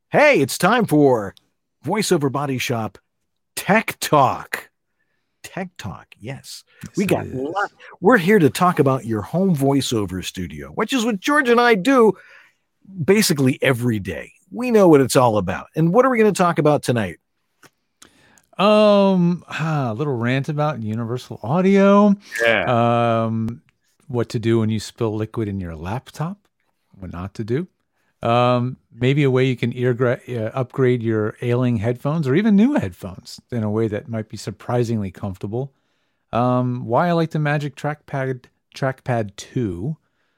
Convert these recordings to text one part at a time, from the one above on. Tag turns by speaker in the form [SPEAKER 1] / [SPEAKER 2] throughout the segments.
[SPEAKER 1] Hey, it's time for VoiceOver Body Shop Tech Talk. Tech Talk, yes. We got a lot. We're here to talk about your home voiceover studio, which is what George and I do basically every day. We know what it's all about. And what are we going to talk about tonight?
[SPEAKER 2] A little rant about Universal Audio.
[SPEAKER 1] Yeah.
[SPEAKER 2] What to do when you spill liquid in your laptop, what not to do. Maybe a way you can upgrade your ailing headphones or even new headphones in a way that might be surprisingly comfortable. Why I like the Magic Trackpad 2.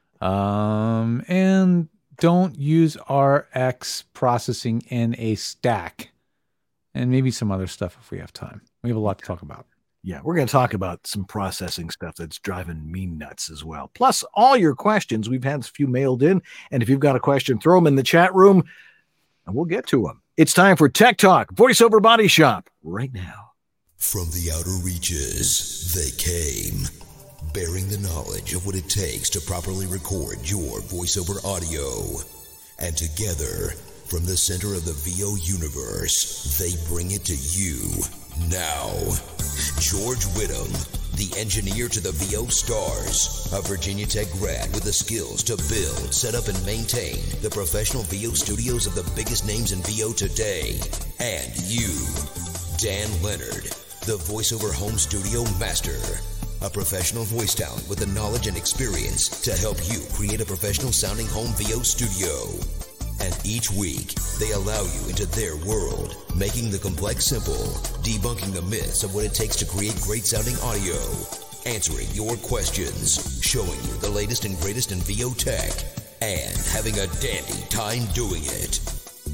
[SPEAKER 2] And don't use RX processing in a stack. And maybe some other stuff if we have time. We have a lot to talk about.
[SPEAKER 1] Yeah, we're going to talk about some processing stuff that's driving me nuts as well. Plus, all your questions. We've had a few mailed in. And if you've got a question, throw them in the chat room and we'll get to them. It's time for Tech Talk, VoiceOver Body Shop, right now.
[SPEAKER 3] From the outer reaches, they came, bearing the knowledge of what it takes to properly record your voiceover audio. And together, from the center of the VO universe, they bring it to you now. George Whittam, the engineer to the VO stars, a Virginia Tech grad with the skills to build, set up, and maintain the professional VO studios of the biggest names in VO today. And you, Dan Leonard, the voiceover home studio master, a professional voice talent with the knowledge and experience to help you create a professional sounding home VO studio. And each week, they allow you into their world, making the complex simple, debunking the myths of what it takes to create great sounding audio, answering your questions, showing you the latest and greatest in VO tech, and having a dandy time doing it.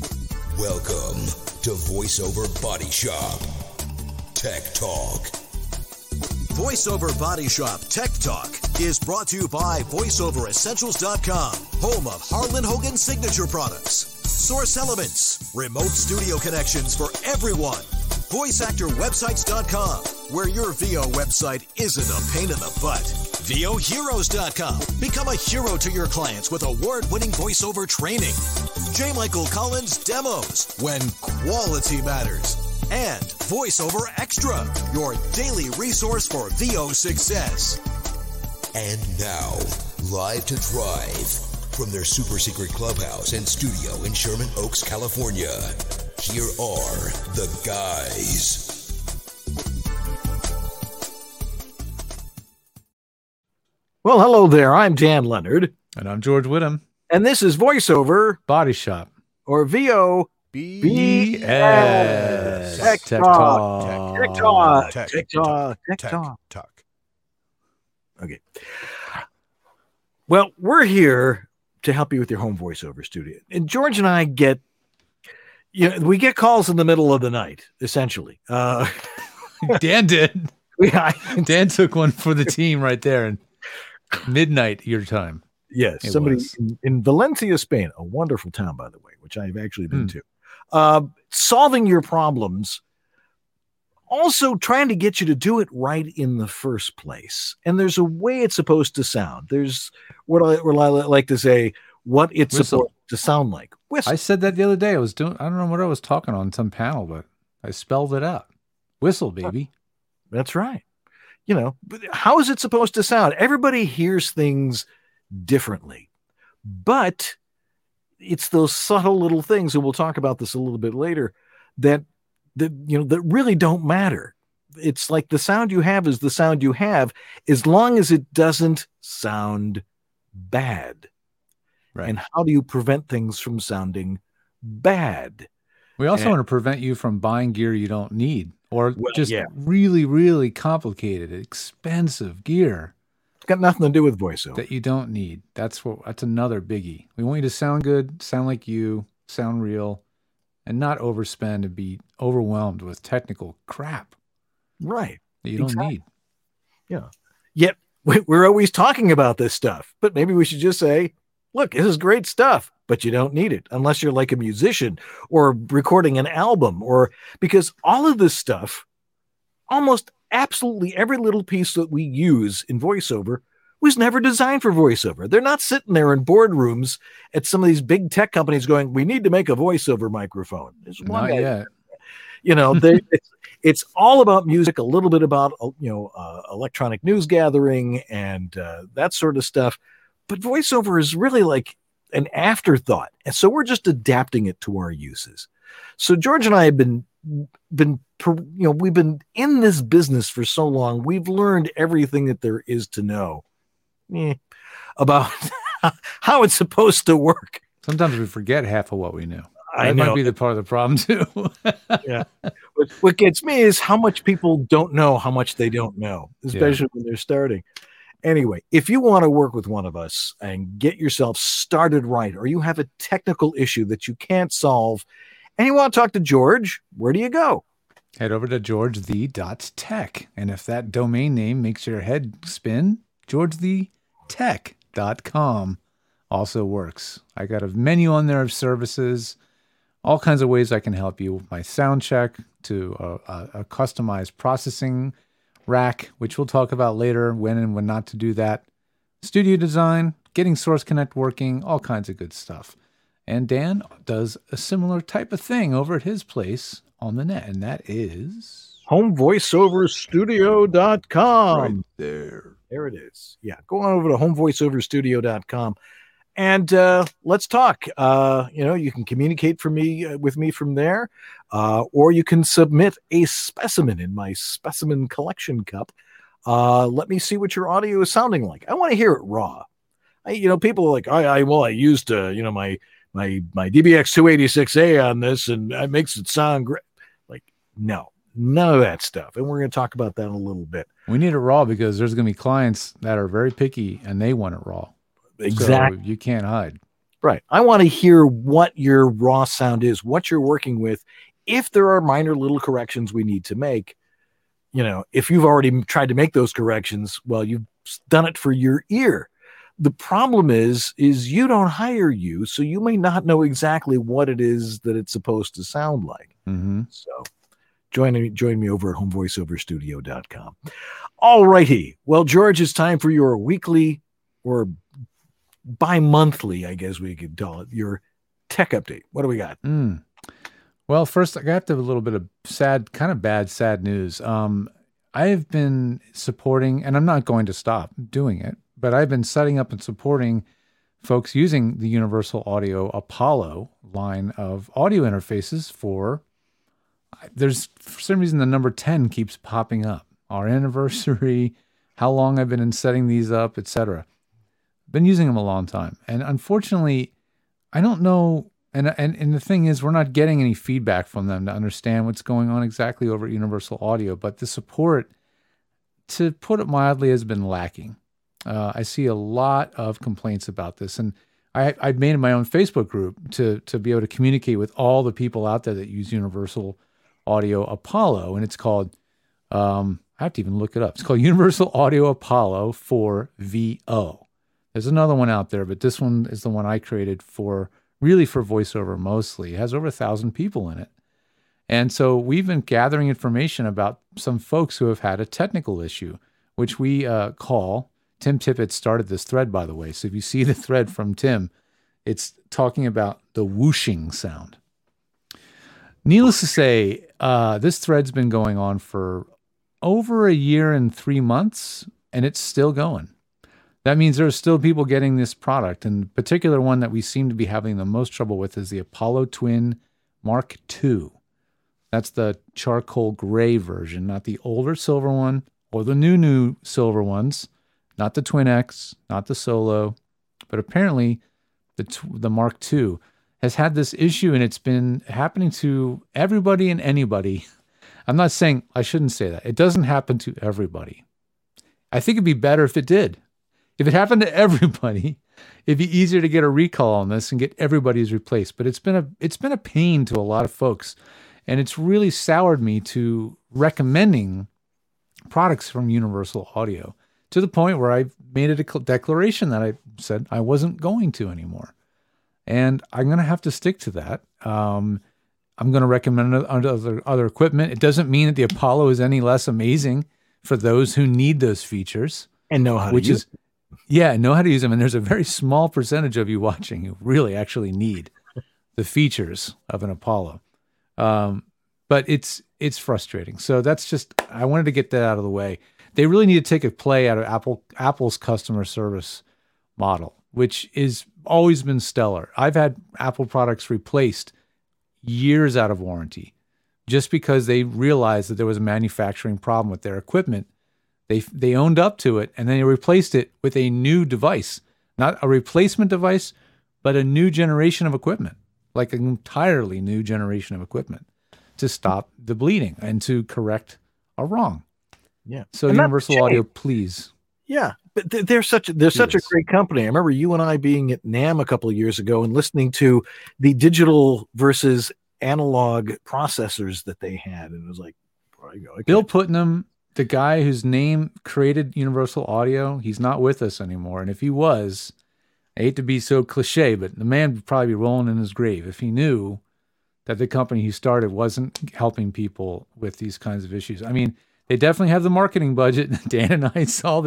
[SPEAKER 3] Welcome to VoiceOver Body Shop Tech Talk.
[SPEAKER 4] VoiceOver Body Shop Tech Talk is brought to you by VoiceOverEssentials.com, home of Harlan Hogan signature products, Source Elements, remote studio connections for everyone, VoiceActorWebsites.com, where your VO website isn't a pain in the butt, VOHeroes.com, become a hero to your clients with award-winning voiceover training, J. Michael Collins Demos, when quality matters, and VoiceOver Extra, your daily resource for VO success.
[SPEAKER 3] And now, live to drive from their super secret clubhouse and studio in Sherman Oaks, California, here are the guys.
[SPEAKER 1] Well, hello there. I'm Dan Leonard.
[SPEAKER 2] And I'm George Whittam.
[SPEAKER 1] And this is VoiceOver
[SPEAKER 2] Body Shop.
[SPEAKER 1] Or VO
[SPEAKER 2] BS.
[SPEAKER 1] Tech Talk. Tech Talk. Tech Talk. Tech Talk. Okay. Well, we're here to help you with your home voiceover studio. And George and I we get calls in the middle of the night, essentially.
[SPEAKER 2] Dan did.
[SPEAKER 1] Yeah.
[SPEAKER 2] Dan took one for the team right there in midnight your time.
[SPEAKER 1] Yes. Somebody in Valencia, Spain, a wonderful town, by the way, which I've actually been to. Solving your problems, also trying to get you to do it right in the first place. And there's a way it's supposed to sound. There's what I like to say, what it's supposed to sound like. Whistle.
[SPEAKER 2] I said that the other day. I don't know what I was talking on some panel, but I spelled it out. Whistle, baby.
[SPEAKER 1] That's right. But how is it supposed to sound? Everybody hears things differently, but it's those subtle little things, and we'll talk about this a little bit later, that really don't matter. It's like the sound you have is the sound you have, as long as it doesn't sound bad.
[SPEAKER 2] Right.
[SPEAKER 1] And how do you prevent things from sounding bad?
[SPEAKER 2] We also want to prevent you from buying gear you don't need, or really, really complicated, expensive gear.
[SPEAKER 1] Got nothing to do with voiceover
[SPEAKER 2] that you don't need. That's another biggie. We want you to sound good, sound like you, sound real, and not overspend and be overwhelmed with technical crap.
[SPEAKER 1] Right.
[SPEAKER 2] That you don't need.
[SPEAKER 1] Yeah. Yet we're always talking about this stuff, but maybe we should just say, look, this is great stuff, but you don't need it unless you're like a musician or recording an album, because all of this stuff, almost absolutely every little piece that we use in voiceover, was never designed for voiceover. They're not sitting there in boardrooms at some of these big tech companies going, we need to make a voiceover microphone.
[SPEAKER 2] Not yet.
[SPEAKER 1] It's all about music, a little bit about, electronic news gathering and that sort of stuff. But voiceover is really like an afterthought. And so we're just adapting it to our uses. So George and I have we've been in this business for so long. We've learned everything that there is to know about how it's supposed to work.
[SPEAKER 2] Sometimes we forget half of what we knew.
[SPEAKER 1] I
[SPEAKER 2] That
[SPEAKER 1] know.
[SPEAKER 2] might be the part of the problem too.
[SPEAKER 1] Yeah. What gets me is how much people don't know how much they don't know, especially when they're starting. Anyway, if you want to work with one of us and get yourself started right, or you have a technical issue that you can't solve and you want to talk to George, where do you go?
[SPEAKER 2] Head over to georgethe.tech. And if that domain name makes your head spin, georgethetech.com also works. I got a menu on there of services, all kinds of ways I can help you. My sound check to a customized processing rack, which we'll talk about later, when and when not to do that. Studio design, getting Source Connect working, all kinds of good stuff. And Dan does a similar type of thing over at his place on the net, and that is
[SPEAKER 1] homevoiceoverstudio.com.
[SPEAKER 2] right there.
[SPEAKER 1] There it is. Yeah, go on over to homevoiceoverstudio.com and let's talk. You can communicate with me from there, or you can submit a specimen in my specimen collection cup. Let me see what your audio is sounding like. I want to hear it raw. People are like, I used my DBX 286A on this, and it makes it sound great. Like, no, none of that stuff. And we're going to talk about that in a little bit.
[SPEAKER 2] We need it raw because there's going to be clients that are very picky and they want it raw.
[SPEAKER 1] Exactly.
[SPEAKER 2] So you can't hide.
[SPEAKER 1] Right. I want to hear what your raw sound is, what you're working with. If there are minor little corrections we need to make, if you've already tried to make those corrections, well, you've done it for your ear. The problem is you don't hire you, so you may not know exactly what it is that it's supposed to sound like.
[SPEAKER 2] Mm-hmm.
[SPEAKER 1] So join me over at homevoiceoverstudio.com. All righty. Well, George, it's time for your weekly or bi-monthly, I guess we could call it, your tech update. What do we got?
[SPEAKER 2] Well, first, I got to have a little bit of sad news. I've been supporting, and I'm not going to stop doing it, but I've been setting up and supporting folks using the Universal Audio Apollo line of audio interfaces for some reason the number 10 keeps popping up. Our anniversary, how long I've been in setting these up, etc. Been using them a long time. And unfortunately, I don't know, and the thing is, we're not getting any feedback from them to understand what's going on exactly over at Universal Audio, but the support, to put it mildly, has been lacking. I see a lot of complaints about this, and I've made my own Facebook group to be able to communicate with all the people out there that use Universal Audio Apollo, and it's called, I have to even look it up. It's called Universal Audio Apollo for VO. There's another one out there, but this one is the one I created for voiceover mostly. It has over 1,000 people in it. And so we've been gathering information about some folks who have had a technical issue, which we call, Tim Tippett started this thread, by the way. So if you see the thread from Tim, it's talking about the whooshing sound. Needless to say, this thread's been going on for over a year and 3 months, and it's still going. That means there are still people getting this product, and the particular one that we seem to be having the most trouble with is the Apollo Twin Mark II. That's the charcoal gray version, not the older silver one or the new silver ones, not the Twin X, not the Solo, but apparently the Mark II has had this issue, and it's been happening to everybody and anybody. I shouldn't say that. It doesn't happen to everybody. I think it'd be better if it did. If it happened to everybody, it'd be easier to get a recall on this and get everybody's replaced. But it's been a pain to a lot of folks, and it's really soured me to recommending products from Universal Audio to the point where I made a declaration that I said I wasn't going to anymore. And I'm going to have to stick to that. I'm going to recommend other equipment. It doesn't mean that the Apollo is any less amazing for those who need those features.
[SPEAKER 1] And know how to use it.
[SPEAKER 2] Yeah, know how to use them. And there's a very small percentage of you watching who really actually need the features of an Apollo. But it's frustrating. So that's just, I wanted to get that out of the way. They really need to take a play out of Apple's customer service model, which is always been stellar. I've had Apple products replaced years out of warranty just because they realized that there was a manufacturing problem with their equipment. They owned up to it, and then they replaced it with a new device, not a replacement device, but a new generation of equipment, like an entirely new generation of equipment to stop the bleeding and to correct a wrong.
[SPEAKER 1] Yeah.
[SPEAKER 2] So
[SPEAKER 1] And
[SPEAKER 2] Universal Audio, please.
[SPEAKER 1] Yeah, but they're such a great company. I remember you and I being at NAMM a couple of years ago and listening to the digital versus analog processors that they had, and it was like, okay.
[SPEAKER 2] Bill Putnam, the guy whose name created Universal Audio, he's not with us anymore. And if he was, I hate to be so cliche, but the man would probably be rolling in his grave if he knew that the company he started wasn't helping people with these kinds of issues. I mean, they definitely have the marketing budget. Dan and I saw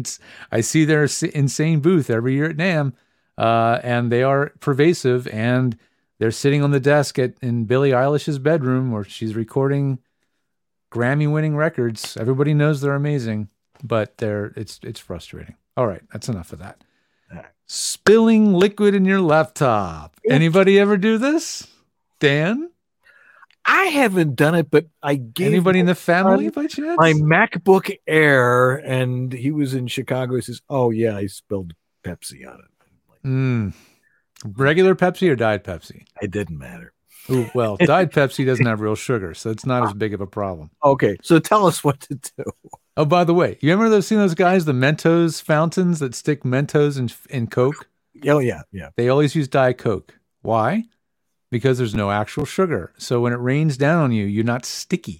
[SPEAKER 2] I see their insane booth every year at NAMM, and they are pervasive, and they're sitting on the desk in Billie Eilish's bedroom where she's recording Grammy-winning records. Everybody knows they're amazing, but it's frustrating. All right, that's enough of that. Spilling liquid in your laptop. Anybody ever do this? Dan?
[SPEAKER 1] I haven't done it, but I gave
[SPEAKER 2] anybody in the family by chance?
[SPEAKER 1] My MacBook Air, and he was in Chicago. He says, "Oh yeah, I spilled Pepsi on it."
[SPEAKER 2] Regular Pepsi or Diet Pepsi?
[SPEAKER 1] It didn't matter.
[SPEAKER 2] Ooh, well, Diet Pepsi doesn't have real sugar, so it's not as big of a problem.
[SPEAKER 1] Okay, so tell us what to do.
[SPEAKER 2] Oh, by the way, you ever seen those guys, the Mentos fountains that stick Mentos in Coke?
[SPEAKER 1] Oh, yeah.
[SPEAKER 2] They always use Diet Coke. Why? Because there's no actual sugar. So when it rains down on you, you're not sticky.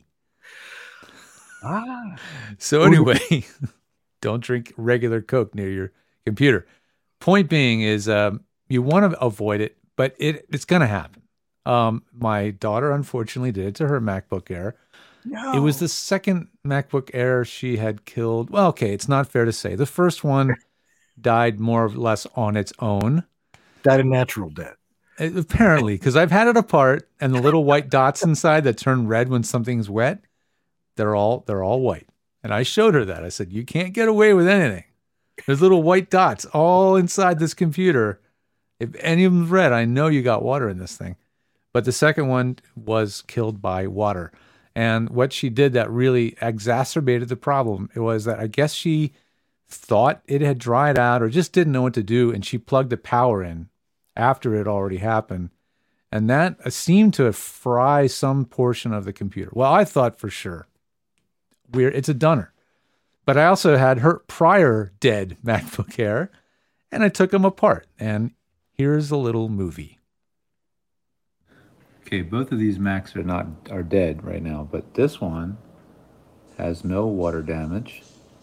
[SPEAKER 2] So anyway, don't drink regular Coke near your computer. Point being is you want to avoid it, but it's going to happen. My daughter, unfortunately, did it to her MacBook Air.
[SPEAKER 1] No.
[SPEAKER 2] It was the second MacBook Air she had killed. Well, okay, it's not fair to say. The first one died more or less on its own.
[SPEAKER 1] Died a natural death.
[SPEAKER 2] Apparently, because I've had it apart, and the little white dots inside that turn red when something's wet, they're all white. And I showed her that. I said, you can't get away with anything. There's little white dots all inside this computer. If any of them's red, I know you got water in this thing. But the second one was killed by water. And what she did that really exacerbated the problem, it was that I guess she thought it had dried out or just didn't know what to do, and she plugged the power in after it already happened. And that seemed to fry some portion of the computer. Well, I thought for sure it's a dunner. But I also had her prior dead MacBook Air, and I took them apart. And here's a little movie. Okay, both of these Macs are dead right now, but this one has no water damage.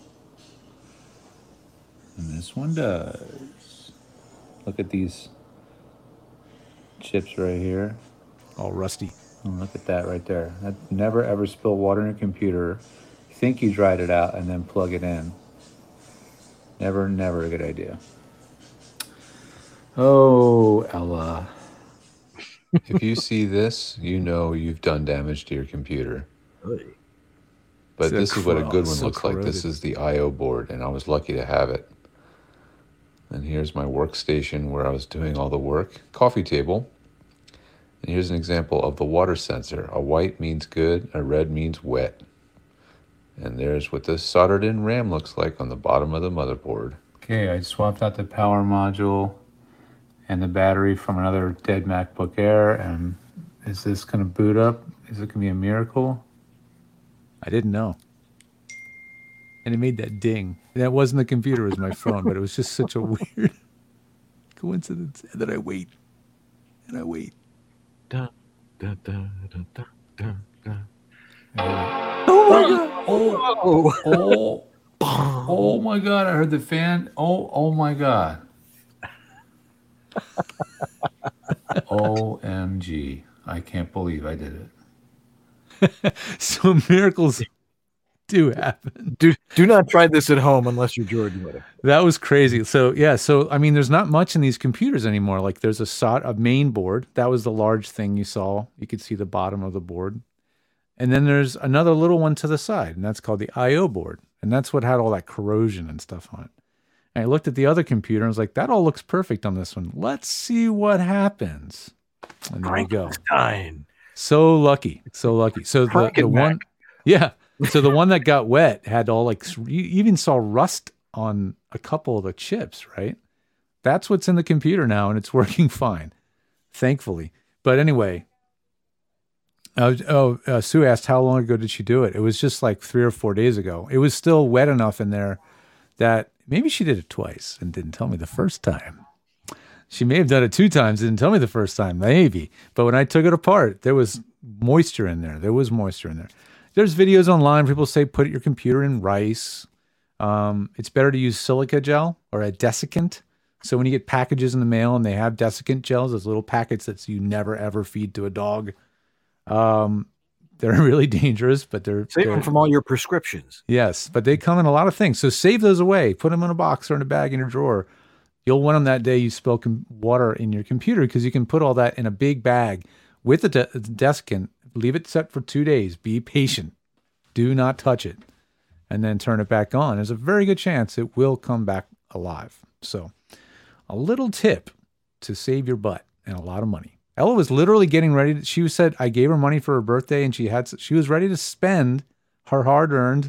[SPEAKER 2] And this one does. Look at these chips right here. All rusty. And look at that right there. That never ever spill water in your computer. You think you dried it out and then plug it in. Never a good idea. Oh, Ella.
[SPEAKER 5] If you see this, you know you've done damage to your computer. But this is what a good one looks like. This is the I/O board, and I was lucky to have it. And here's my workstation where I was doing all the work. Coffee table. And here's an example of the water sensor. A white means good, a red means wet. And there's what the soldered-in RAM looks like on the bottom of the motherboard.
[SPEAKER 2] Okay, I swapped out the power module and the battery from another dead MacBook Air. And is this going to boot up? Is it going to be a miracle? I didn't know. And it made that ding. That wasn't the computer, it was my phone, but it was just such a weird coincidence. And then I wait. And I wait.
[SPEAKER 1] Dun, dun, dun, dun, dun, dun, dun.
[SPEAKER 2] Oh my God. Oh my God. I heard the fan. Oh my God. OMG. I can't believe I did it. So miracles do happen.
[SPEAKER 1] Do not try this at home unless you're Jordan with it.
[SPEAKER 2] That was crazy. So yeah, I mean, there's not much in these computers anymore. Like there's a main board. That was the large thing you saw. You could see the bottom of the board. And then there's another little one to the side, and that's called the I/O board. And that's what had all that corrosion and stuff on it. And I looked at the other computer and was like, that all looks perfect on this one. Let's see what happens. And there you go. So lucky. So lucky. So the one, yeah. So the one that got wet had all like, you even saw rust on a couple of the chips, right? That's what's in the computer now, and it's working fine, thankfully. But anyway, Sue asked how long ago did she do it? It was just like 3 or 4 days ago. It was still wet enough in there that maybe she did it twice and didn't tell me the first time. She may have done it 2 times, didn't tell me the first time, maybe. But when I took it apart, there was moisture in there. There's videos online. People say put your computer in rice. It's better to use silica gel or a desiccant. So when you get packages in the mail and they have desiccant gels, those little packets that you never ever feed to a dog, they're really dangerous, but they're
[SPEAKER 1] save them from all your prescriptions.
[SPEAKER 2] Yes, but they come in a lot of things. So save those away. Put them in a box or in a bag in your drawer. You'll want them that day you spill water in your computer, because you can put all that in a big bag with the desiccant. Leave it set for 2 days. Be patient. Do not touch it. And then turn it back on. There's a very good chance it will come back alive. So a little tip to save your butt and a lot of money. Ella was literally getting ready. She said, I gave her money for her birthday, and she was ready to spend her hard-earned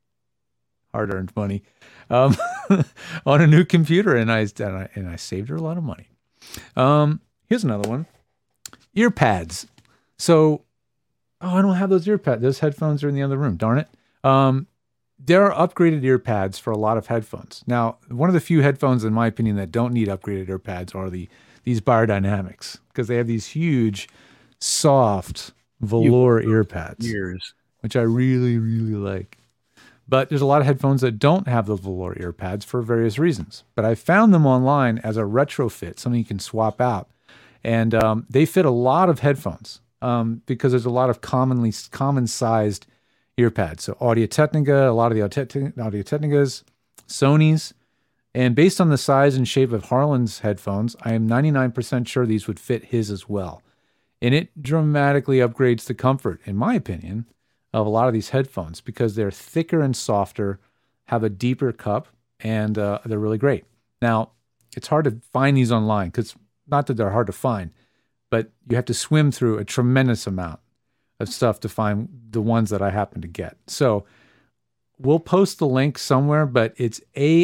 [SPEAKER 2] money on a new computer, and I saved her a lot of money. Here's another one. Earpads. So, I don't have those earpads. Those headphones are in the other room. Darn it. There are upgraded earpads for a lot of headphones. Now, one of the few headphones, in my opinion, that don't need upgraded earpads are these Beyerdynamics, because they have these huge, soft velour earpads, which I really, really like. But there's a lot of headphones that don't have the velour earpads for various reasons. But I found them online as a retrofit, something you can swap out. And they fit a lot of headphones because there's a lot of common-sized earpads. So Audio-Technica, a lot of the Audio-Technicas, Sony's. And based on the size and shape of Harlan's headphones, I am 99% sure these would fit his as well. And it dramatically upgrades the comfort, in my opinion, of a lot of these headphones, because they're thicker and softer, have a deeper cup, and they're really great. Now, it's hard to find these online, because not that they're hard to find, but you have to swim through a tremendous amount of stuff to find the ones that I happen to get. So we'll post the link somewhere, but it's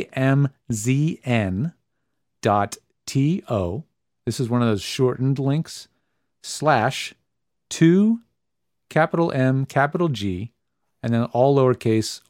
[SPEAKER 2] amzn.to. This is one of those shortened links, /2 capital M, capital G, and then all lowercase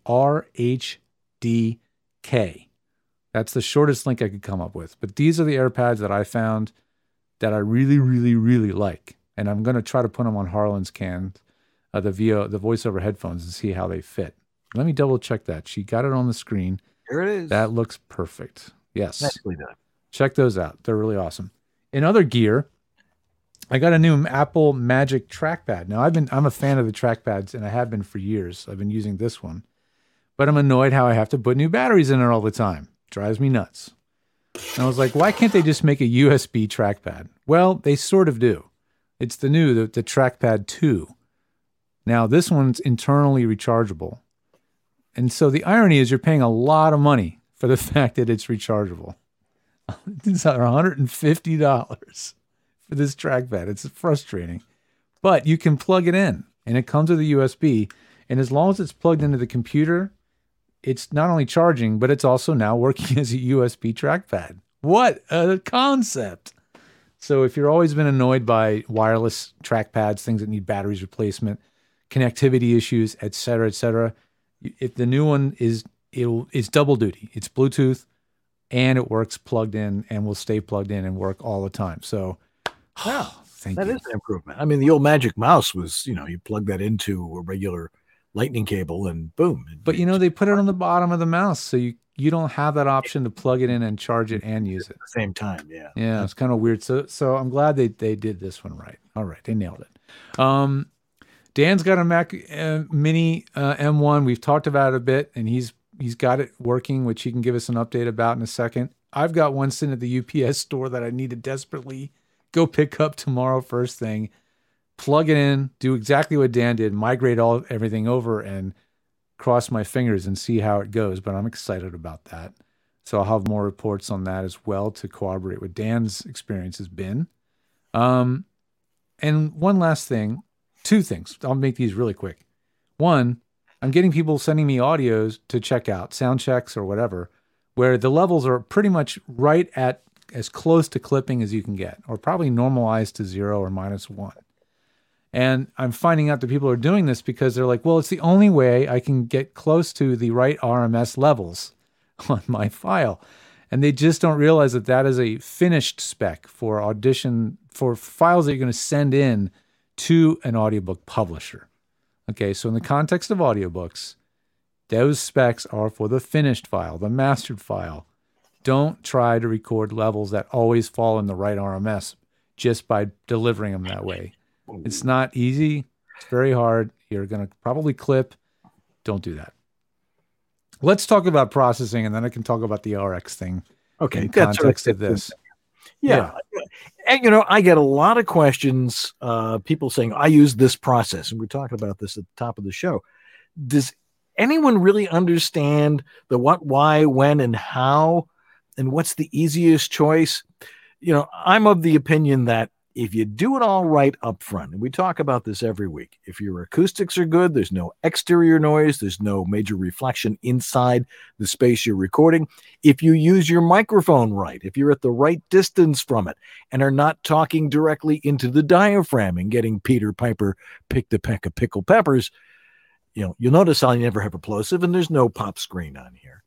[SPEAKER 2] RHDK. That's the shortest link I could come up with. But these are the AirPads that I found that I really, really, really like. And I'm going to try to put them on Harlan's the voiceover headphones, and see how they fit. Let me double check that. She got it on the screen.
[SPEAKER 1] Here it is.
[SPEAKER 2] That looks perfect. Yes.
[SPEAKER 1] Nicely done.
[SPEAKER 2] Check those out. They're really awesome. In other gear, I got a new Apple Magic trackpad. Now, I'm a fan of the trackpads, and I have been for years. I've been using this one. But I'm annoyed how I have to put new batteries in it all the time. Drives me nuts. And I was like, why can't they just make a USB trackpad? Well, they sort of do. It's the Trackpad 2. Now, this one's internally rechargeable. And so the irony is you're paying a lot of money for the fact that it's rechargeable. It's $150 for this trackpad. It's frustrating. But you can plug it in, and it comes with a USB. And as long as it's plugged into the computer, it's not only charging, but it's also now working as a USB trackpad. What a concept! So if you've always been annoyed by wireless trackpads, things that need batteries replacement, connectivity issues, etc., if the new one it's double duty. It's Bluetooth, and it works plugged in, and will stay plugged in and work all the time. So,
[SPEAKER 1] wow,
[SPEAKER 2] thank you.
[SPEAKER 1] That is an improvement. I mean, the old Magic Mouse was, you plug that into a regular lightning cable, and boom.
[SPEAKER 2] But they put it on the bottom of the mouse, so you don't have that option to plug it in and charge it and use it
[SPEAKER 1] at the same time. Yeah,
[SPEAKER 2] yeah, it's kind of weird. So I'm glad they did this one right. All right, they nailed it. Dan's got a Mac Mini M1. We've talked about it a bit, and he's got it working, which he can give us an update about in a second. I've got one sitting at the UPS store that I need to desperately go pick up tomorrow first thing. Plug it in, do exactly what Dan did, migrate everything over, and cross my fingers and see how it goes. But I'm excited about that. So I'll have more reports on that as well to corroborate what Dan's experience has been. And one last thing, two things. I'll make these really quick. One, I'm getting people sending me audios to check out, sound checks or whatever, where the levels are pretty much right at as close to clipping as you can get, or probably normalized to 0 or -1. And I'm finding out that people are doing this because they're like, well, it's the only way I can get close to the right RMS levels on my file. And they just don't realize that that is a finished spec for audition, for files that you're going to send in to an audiobook publisher. Okay, so in the context of audiobooks, those specs are for the finished file, the mastered file. Don't try to record levels that always fall in the right RMS just by delivering them that way. It's not easy. It's very hard. You're going to probably clip. Don't do that. Let's talk about processing, and then I can talk about the RX thing.
[SPEAKER 1] Okay,
[SPEAKER 2] in context of this.
[SPEAKER 1] Yeah. And, I get a lot of questions, people saying, I use this process. And we're talking about this at the top of the show. Does anyone really understand the what, why, when, and how, and what's the easiest choice? I'm of the opinion that if you do it all right up front, and we talk about this every week, if your acoustics are good, there's no exterior noise, there's no major reflection inside the space you're recording. If you use your microphone right, if you're at the right distance from it and are not talking directly into the diaphragm and getting Peter Piper picked a peck of pickled peppers, you'll notice I never have a plosive and there's no pop screen on here.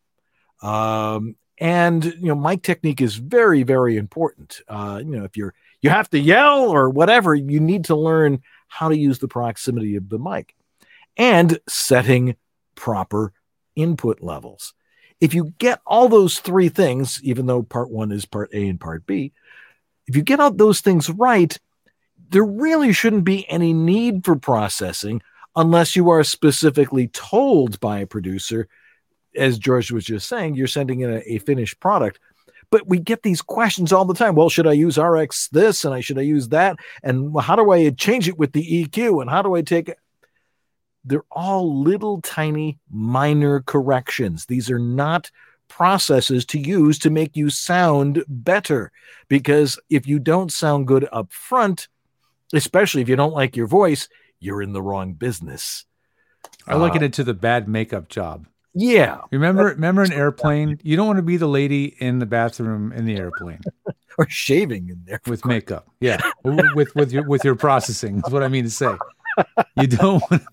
[SPEAKER 1] And mic technique is very, very important. If you have to yell or whatever, you need to learn how to use the proximity of the mic and setting proper input levels. If you get all those three things, even though part one is part A and part B, if you get all those things right, there really shouldn't be any need for processing unless you are specifically told by a producer. As George was just saying, you're sending in a finished product. But we get these questions all the time. Well, should I use RX this and should I use that? And how do I change it with the EQ? And how do I take it? They're all little tiny minor corrections. These are not processes to use to make you sound better. Because if you don't sound good up front, especially if you don't like your voice, you're in the wrong business.
[SPEAKER 2] I liken it to the bad makeup job.
[SPEAKER 1] Yeah.
[SPEAKER 2] Remember an airplane? You don't want to be the lady in the bathroom in the airplane.
[SPEAKER 1] Or shaving in there.
[SPEAKER 2] With makeup. Yeah. with your processing is what I mean to say. You don't want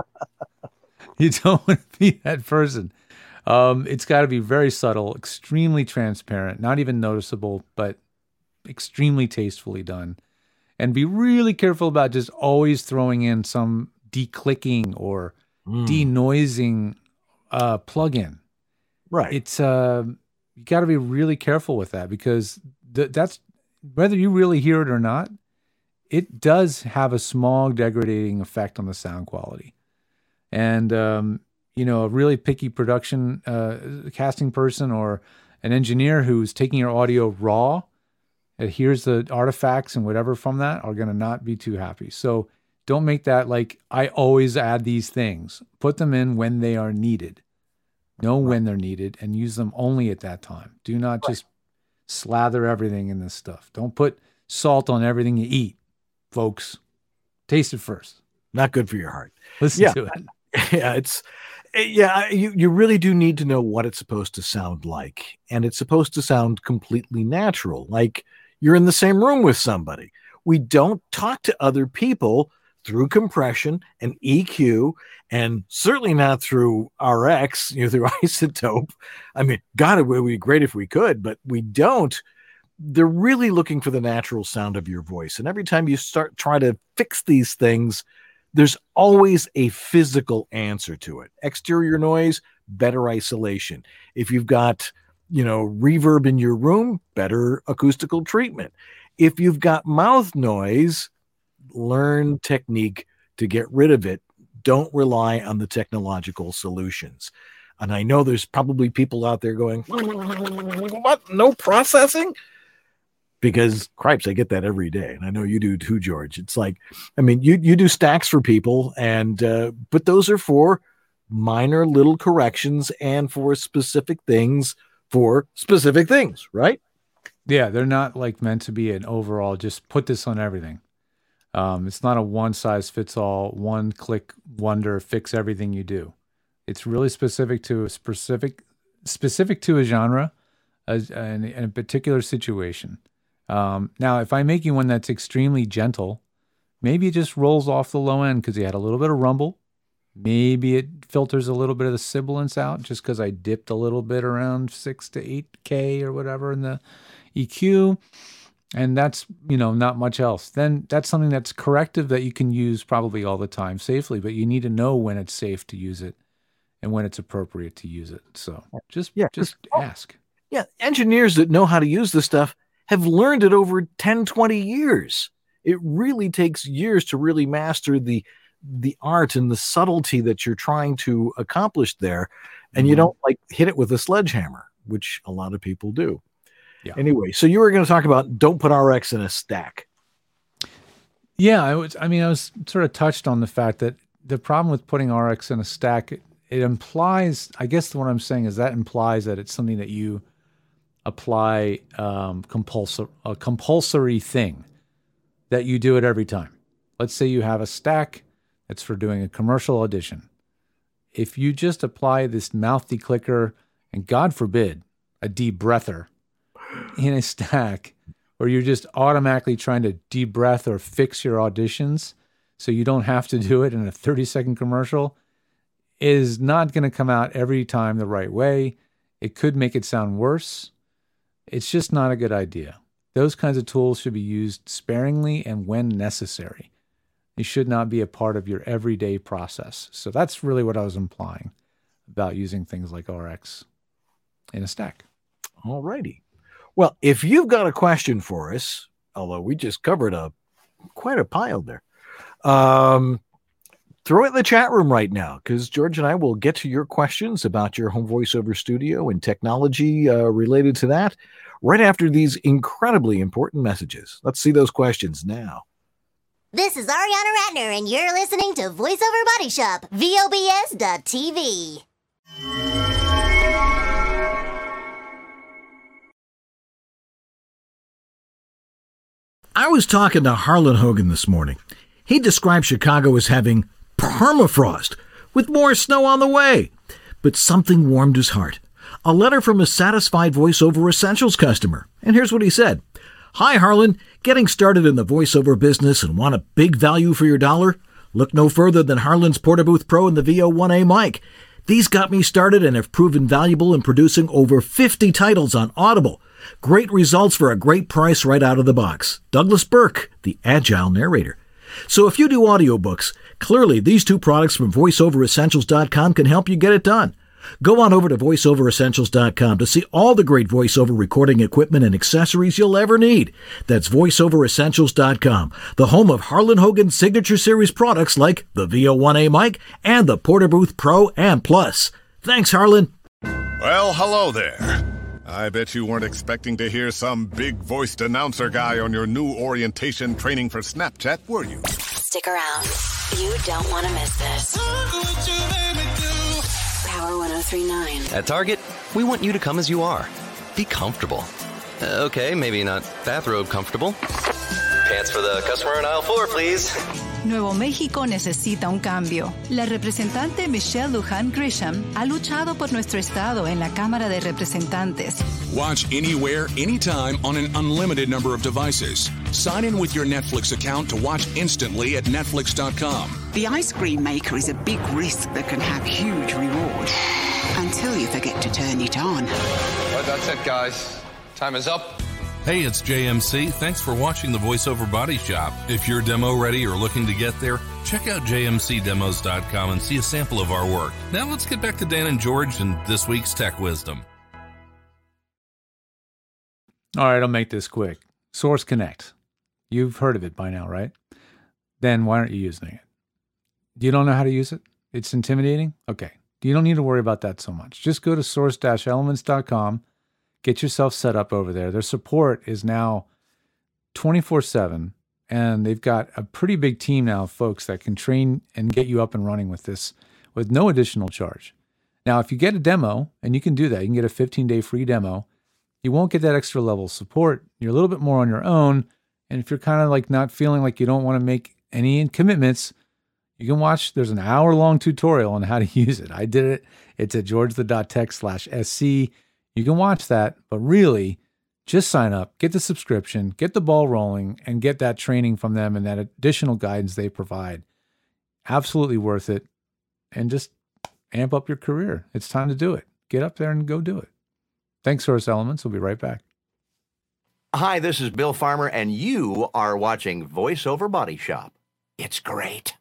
[SPEAKER 2] to be that person. It's got to be very subtle, extremely transparent, not even noticeable, but extremely tastefully done. And be really careful about just always throwing in some declicking or denoising plug-in.
[SPEAKER 1] Right.
[SPEAKER 2] It's you got to be really careful with that because that's whether you really hear it or not, it does have a small degrading effect on the sound quality. And a really picky production casting person or an engineer who's taking your audio raw, and hears the artifacts and whatever from that, are going to not be too happy. So don't make that like, I always add these things. Put them in when they are needed. Know when they're needed and use them only at that time. Do not just slather everything in this stuff. Don't put salt on everything you eat, folks. Taste it first.
[SPEAKER 1] Not good for your heart.
[SPEAKER 2] Listen to it.
[SPEAKER 1] You really do need to know what it's supposed to sound like. And it's supposed to sound completely natural, like you're in the same room with somebody. We don't talk to other people through compression and EQ, and certainly not through RX, through isotope. I mean, God, it would be great if we could, but we don't. They're really looking for the natural sound of your voice. And every time you start trying to fix these things, there's always a physical answer to it. Exterior noise, better isolation. If you've got, reverb in your room, better acoustical treatment. If you've got mouth noise, learn technique to get rid of it, don't rely on the technological solutions. And I know there's probably people out there going, what? No processing? Because, cripes, I get that every day. And I know you do too, George. It's like, I mean, you do stacks for people, and but those are for minor little corrections and for specific things, right?
[SPEAKER 2] Yeah, they're not like meant to be an overall, just put this on everything. It's not a one-size-fits-all, one-click wonder, fix everything you do. It's really specific to a genre, in a particular situation. Now, if I make you one that's extremely gentle, maybe it just rolls off the low end because you had a little bit of rumble. Maybe it filters a little bit of the sibilance out just because I dipped a little bit around 6 to 8K or whatever in the EQ. And that's, not much else. Then that's something that's corrective that you can use probably all the time safely, but you need to know when it's safe to use it and when it's appropriate to use it. So just ask.
[SPEAKER 1] Yeah, engineers that know how to use this stuff have learned it over 10, 20 years. It really takes years to really master the art and the subtlety that you're trying to accomplish there. And you don't hit it with a sledgehammer, which a lot of people do. Yeah. Anyway, so you were going to talk about don't put RX in a stack.
[SPEAKER 2] Yeah, I was sort of touched on the fact that the problem with putting RX in a stack, it implies, I guess what I'm saying is that implies that it's something that you apply a compulsory thing, that you do it every time. Let's say you have a stack that's for doing a commercial audition. If you just apply this mouth declicker and, God forbid, a debreather in a stack, or you're just automatically trying to debreath or fix your auditions so you don't have to do it in a 30-second commercial, is not going to come out every time the right way. It could make it sound worse. It's just not a good idea. Those kinds of tools should be used sparingly and when necessary. They should not be a part of your everyday process. So that's really what I was implying about using things like RX in a stack.
[SPEAKER 1] All righty. Well, if you've got a question for us, although we just covered quite a pile there, throw it in the chat room right now, because George and I will get to your questions about your home voiceover studio and technology related to that right after these incredibly important messages. Let's see those questions now.
[SPEAKER 6] This is Ariana Ratner, and you're listening to VoiceOver Body Shop, VOBS.TV.
[SPEAKER 1] I was talking to Harlan Hogan this morning. He described Chicago as having permafrost with more snow on the way. But something warmed his heart. A letter from a satisfied VoiceOver Essentials customer. And here's what he said. Hi, Harlan. Getting started in the voiceover business and want a big value for your dollar? Look no further than Harlan's Portabooth Pro and the VO1A mic. These got me started and have proven valuable in producing over 50 titles on Audible. Great results for a great price right out of the box. Douglas Burke, the agile narrator. So if you do audiobooks, clearly these two products from VoiceOverEssentials.com can help you get it done. Go on over to VoiceOverEssentials.com to see all the great voiceover recording equipment and accessories you'll ever need. That's VoiceOverEssentials.com, the home of Harlan Hogan's Signature Series products like the VO1A mic and the Portabooth Pro and Plus. Thanks, Harlan.
[SPEAKER 7] Well, hello there. I bet you weren't expecting to hear some big-voiced announcer guy on your new orientation training for Snapchat, were you?
[SPEAKER 8] Stick around. You don't want to miss this. Power 103.9.
[SPEAKER 9] At Target, we want you to come as you are. Be comfortable. Okay, maybe not bathrobe comfortable. Pants for the customer in aisle 4, please.
[SPEAKER 10] Nuevo México necesita un cambio. La representante Michelle Lujan Grisham ha luchado por nuestro estado en la Cámara de Representantes.
[SPEAKER 11] Watch anywhere, anytime on an unlimited number of devices. Sign in with your Netflix account to watch instantly at Netflix.com.
[SPEAKER 12] The ice cream maker is a big risk that can have huge reward. Until you forget to turn it on.
[SPEAKER 13] Well, that's it, guys. Time is up.
[SPEAKER 14] Hey, it's JMC. Thanks for watching the VoiceOver Body Shop. If you're demo ready or looking to get there, check out jmcdemos.com and see a sample of our work. Now let's get back to Dan and George and this week's Tech Wisdom.
[SPEAKER 2] All right, I'll make this quick. Source Connect. You've heard of it by now, right? Then why aren't you using it? You don't know how to use it? It's intimidating? Okay. You don't need to worry about that so much. Just go to source-elements.com, get yourself set up over there. Their support is now 24/7, and they've got a pretty big team now of folks that can train and get you up and running with this with no additional charge. Now, if you get a demo, and you can do that, you can get a 15-day free demo, you won't get that extra level of support. You're a little bit more on your own, and if you're kind of like not feeling like you don't want to make any commitments, you can watch, there's an hour-long tutorial on how to use it. I did it. It's at georgethe.tech/SC. You can watch that, but really, just sign up, get the subscription, get the ball rolling, and get that training from them and that additional guidance they provide. Absolutely worth it. And just amp up your career. It's time to do it. Get up there and go do it. Thanks, Source Elements. We'll be right back.
[SPEAKER 15] Hi, this is Bill Farmer, and you are watching VoiceOver Body Shop. It's great.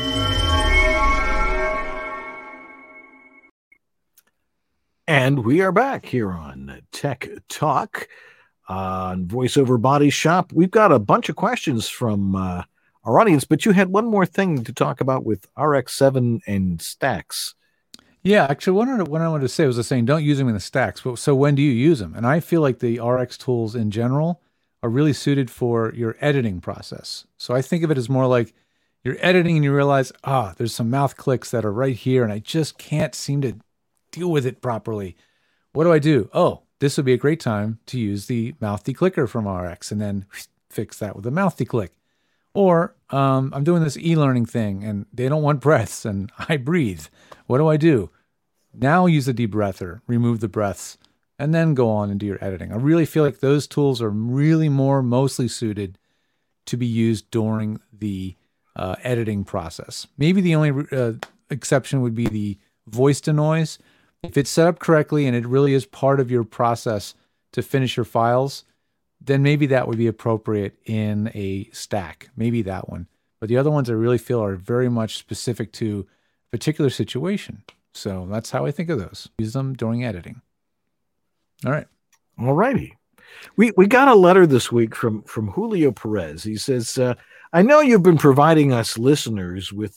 [SPEAKER 1] And we are back here on Tech Talk on VoiceOver Body Shop. We've got a bunch of questions from our audience, but you had one more thing to talk about with RX-7 and stacks.
[SPEAKER 2] Yeah, actually, what I wanted to say was saying don't use them in the stacks. But so when do you use them? And I feel like the RX tools in general are really suited for your editing process. So I think of it as more like you're editing and you realize, there's some mouth clicks that are right here, and I just can't seem to deal with it properly. What do I do? Oh, this would be a great time to use the mouth declicker from RX and then fix that with a mouth declick. Or I'm doing this e-learning thing and they don't want breaths and I breathe. What do I do? Now use the debreather, remove the breaths, and then go on and do your editing. I really feel like those tools are really mostly suited to be used during the editing process. Maybe the only exception would be the voice to noise. If it's set up correctly and it really is part of your process to finish your files, then maybe that would be appropriate in a stack. Maybe that one. But the other ones I really feel are very much specific to a particular situation. So that's how I think of those. Use them during editing. All right.
[SPEAKER 1] All righty. We got a letter this week from Julio Perez. He says, I know you've been providing us listeners with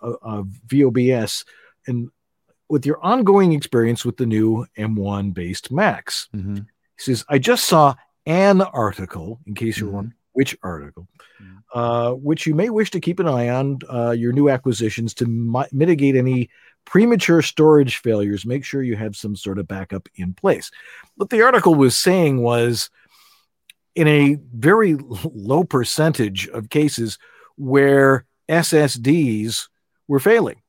[SPEAKER 1] VOBS and with your ongoing experience with the new M1-based Macs.
[SPEAKER 2] Mm-hmm.
[SPEAKER 1] He says, I just saw an article, in case you're wondering which article, which you may wish to keep an eye on your new acquisitions to mitigate any premature storage failures. Make sure you have some sort of backup in place. What the article was saying was, in a very low percentage of cases where SSDs were failing,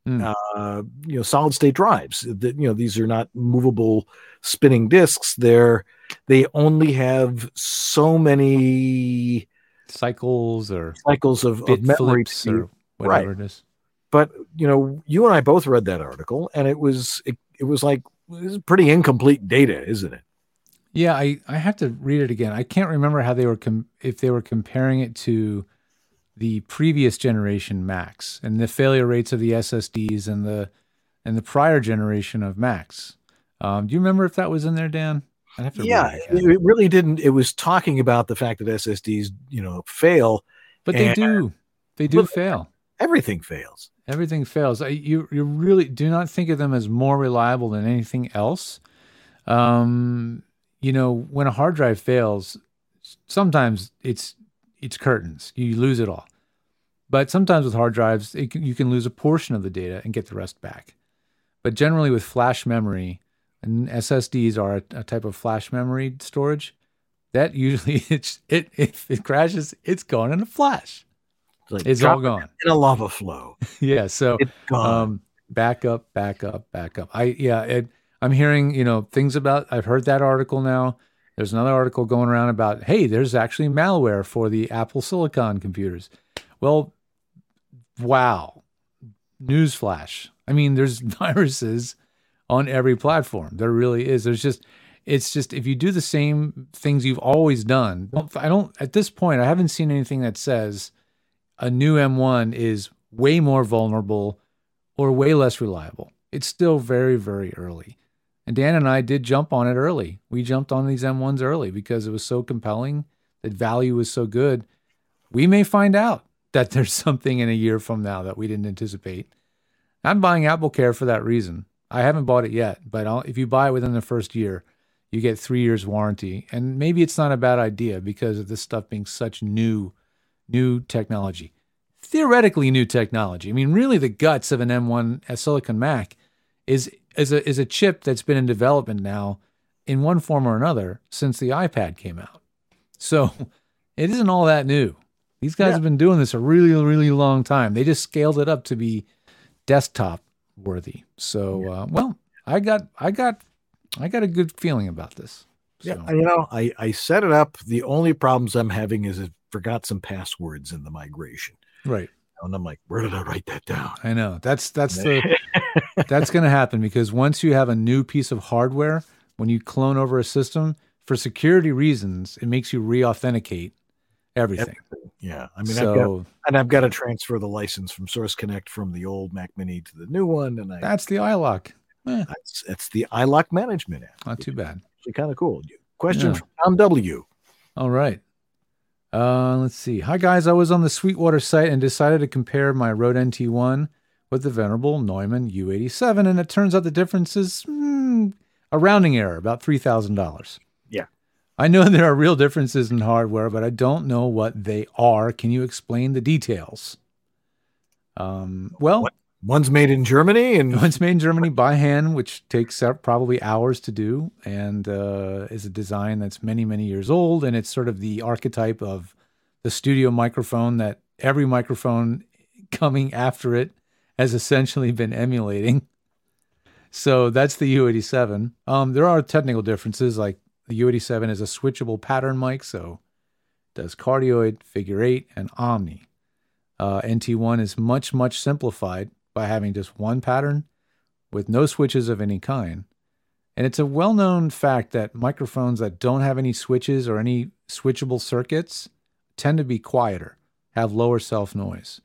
[SPEAKER 1] solid state drives, that, these are not movable spinning disks. They only have so many
[SPEAKER 2] cycles of
[SPEAKER 1] memory
[SPEAKER 2] or whatever it is.
[SPEAKER 1] But you and I both read that article, and it was pretty incomplete data, isn't it?
[SPEAKER 2] Yeah, I have to read it again. I can't remember how they were if they were comparing it to the previous generation Macs and the failure rates of the SSDs and the prior generation of Macs. Do you remember if that was in there, Dan? I'd have to read it.
[SPEAKER 1] It really didn't. It was talking about the fact that SSDs, fail.
[SPEAKER 2] But they do. They do fail.
[SPEAKER 1] Everything fails.
[SPEAKER 2] Everything fails. You really do not think of them as more reliable than anything else. When a hard drive fails, sometimes it's curtains. You lose it all. But sometimes with hard drives, you can lose a portion of the data and get the rest back. But generally with flash memory, and SSDs are a type of flash memory storage, that usually if it crashes, it's gone in a flash. It's all gone
[SPEAKER 1] in a lava flow.
[SPEAKER 2] Yeah, so
[SPEAKER 1] it's gone.
[SPEAKER 2] Backup. I'm hearing things about. I've heard that article now. There's another article going around about, hey, there's actually malware for the Apple Silicon computers. Well, wow, newsflash. I mean, there's viruses on every platform. There really is. It's just if you do the same things you've always done. At this point, I haven't seen anything that says a new M1 is way more vulnerable or way less reliable. It's still very, very early. And Dan and I did jump on it early. We jumped on these M1s early because it was so compelling. The value was so good. We may find out that there's something in a year from now that we didn't anticipate. I'm buying AppleCare for that reason. I haven't bought it yet, but if you buy it within the first year, you get 3 years warranty. And maybe it's not a bad idea because of this stuff being such new technology. Theoretically new technology. I mean, really the guts of an M1 Silicon Mac is a chip that's been in development now in one form or another since the iPad came out. So it isn't all that new. These guys have been doing this a really, really long time. They just scaled it up to be desktop worthy. So, well, I got a good feeling about this. So.
[SPEAKER 1] Yeah, I set it up. The only problems I'm having is I forgot some passwords in the migration.
[SPEAKER 2] Right.
[SPEAKER 1] And I'm like, where did I write that down?
[SPEAKER 2] I know. That's going to happen because once you have a new piece of hardware, when you clone over a system, for security reasons, it makes you re-authenticate everything.
[SPEAKER 1] Yeah. I mean, I've got to transfer the license from Source Connect from the old Mac Mini to the new one. And
[SPEAKER 2] that's the iLock.
[SPEAKER 1] It's the iLock management app.
[SPEAKER 2] Not too bad.
[SPEAKER 1] Actually kind of cool. Question from Tom W.
[SPEAKER 2] All right. Let's see. Hi, guys. I was on the Sweetwater site and decided to compare my Rode NT1 with the venerable Neumann U87, and it turns out the difference is a rounding error, about $3,000.
[SPEAKER 1] Yeah.
[SPEAKER 2] I know there are real differences in hardware, but I don't know what they are. Can you explain the details? Well,
[SPEAKER 1] one's made in Germany, and
[SPEAKER 2] one's made in Germany by hand, which takes probably hours to do, and is a design that's many, many years old. And it's sort of the archetype of the studio microphone that every microphone coming after it has essentially been emulating. So that's the U87. There are technical differences, like the U87 is a switchable pattern mic, so it does cardioid, figure 8, and omni. NT1 is much, much simplified by having just one pattern with no switches of any kind. And it's a well-known fact that microphones that don't have any switches or any switchable circuits tend to be quieter, have lower self-noise.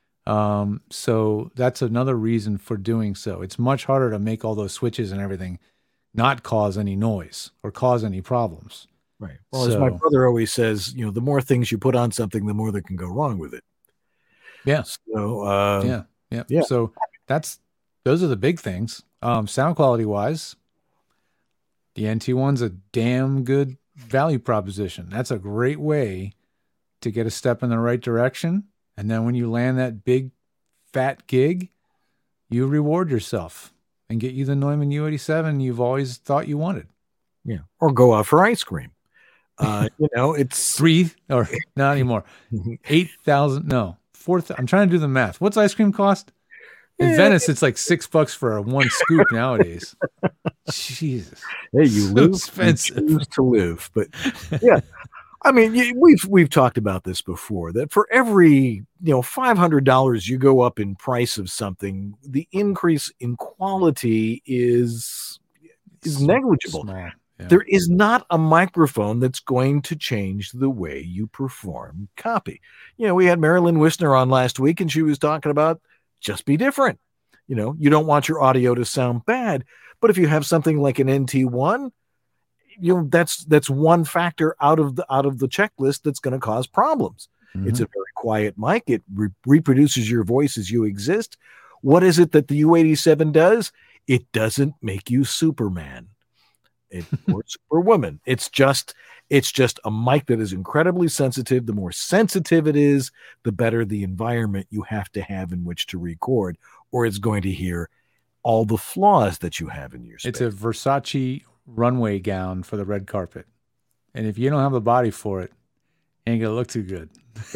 [SPEAKER 2] So that's another reason for doing so. It's much harder to make all those switches and everything not cause any noise or cause any problems.
[SPEAKER 1] Right. Well, as my brother always says, the more things you put on something, the more that can go wrong with it.
[SPEAKER 2] Yeah.
[SPEAKER 1] So,
[SPEAKER 2] yeah. So those are the big things. Sound quality wise, the NT1's a damn good value proposition. That's a great way to get a step in the right direction. And then when you land that big fat gig, you reward yourself and get you the Neumann U87 you've always thought you wanted.
[SPEAKER 1] Yeah. Or go out for ice cream. It's
[SPEAKER 2] 3 or not anymore. 8,000. No, 4,000. I'm trying to do the math. What's ice cream cost? In Venice, it's like $6 for one scoop nowadays. Jesus.
[SPEAKER 1] Hey, you live, expensive. You choose to live. But yeah, I mean, we've talked about this before, that for every $500 you go up in price of something, the increase in quality is negligible.
[SPEAKER 2] Small. Yeah.
[SPEAKER 1] There is not a microphone that's going to change the way you perform copy. We had Marilyn Wisner on last week, and she was talking about just be different. You don't want your audio to sound bad, but if you have something like an NT1, that's one factor out of the checklist that's going to cause problems. Mm-hmm. It's a very quiet mic. It reproduces your voice as you exist. What is it that the U87 does? It doesn't make you Superman. Or Superwoman. It's just a mic that is incredibly sensitive. The more sensitive it is, the better the environment you have to have in which to record, or it's going to hear all the flaws that you have in your space.
[SPEAKER 2] It's a Versace runway gown for the red carpet. And if you don't have the body for it, it ain't going to look too good.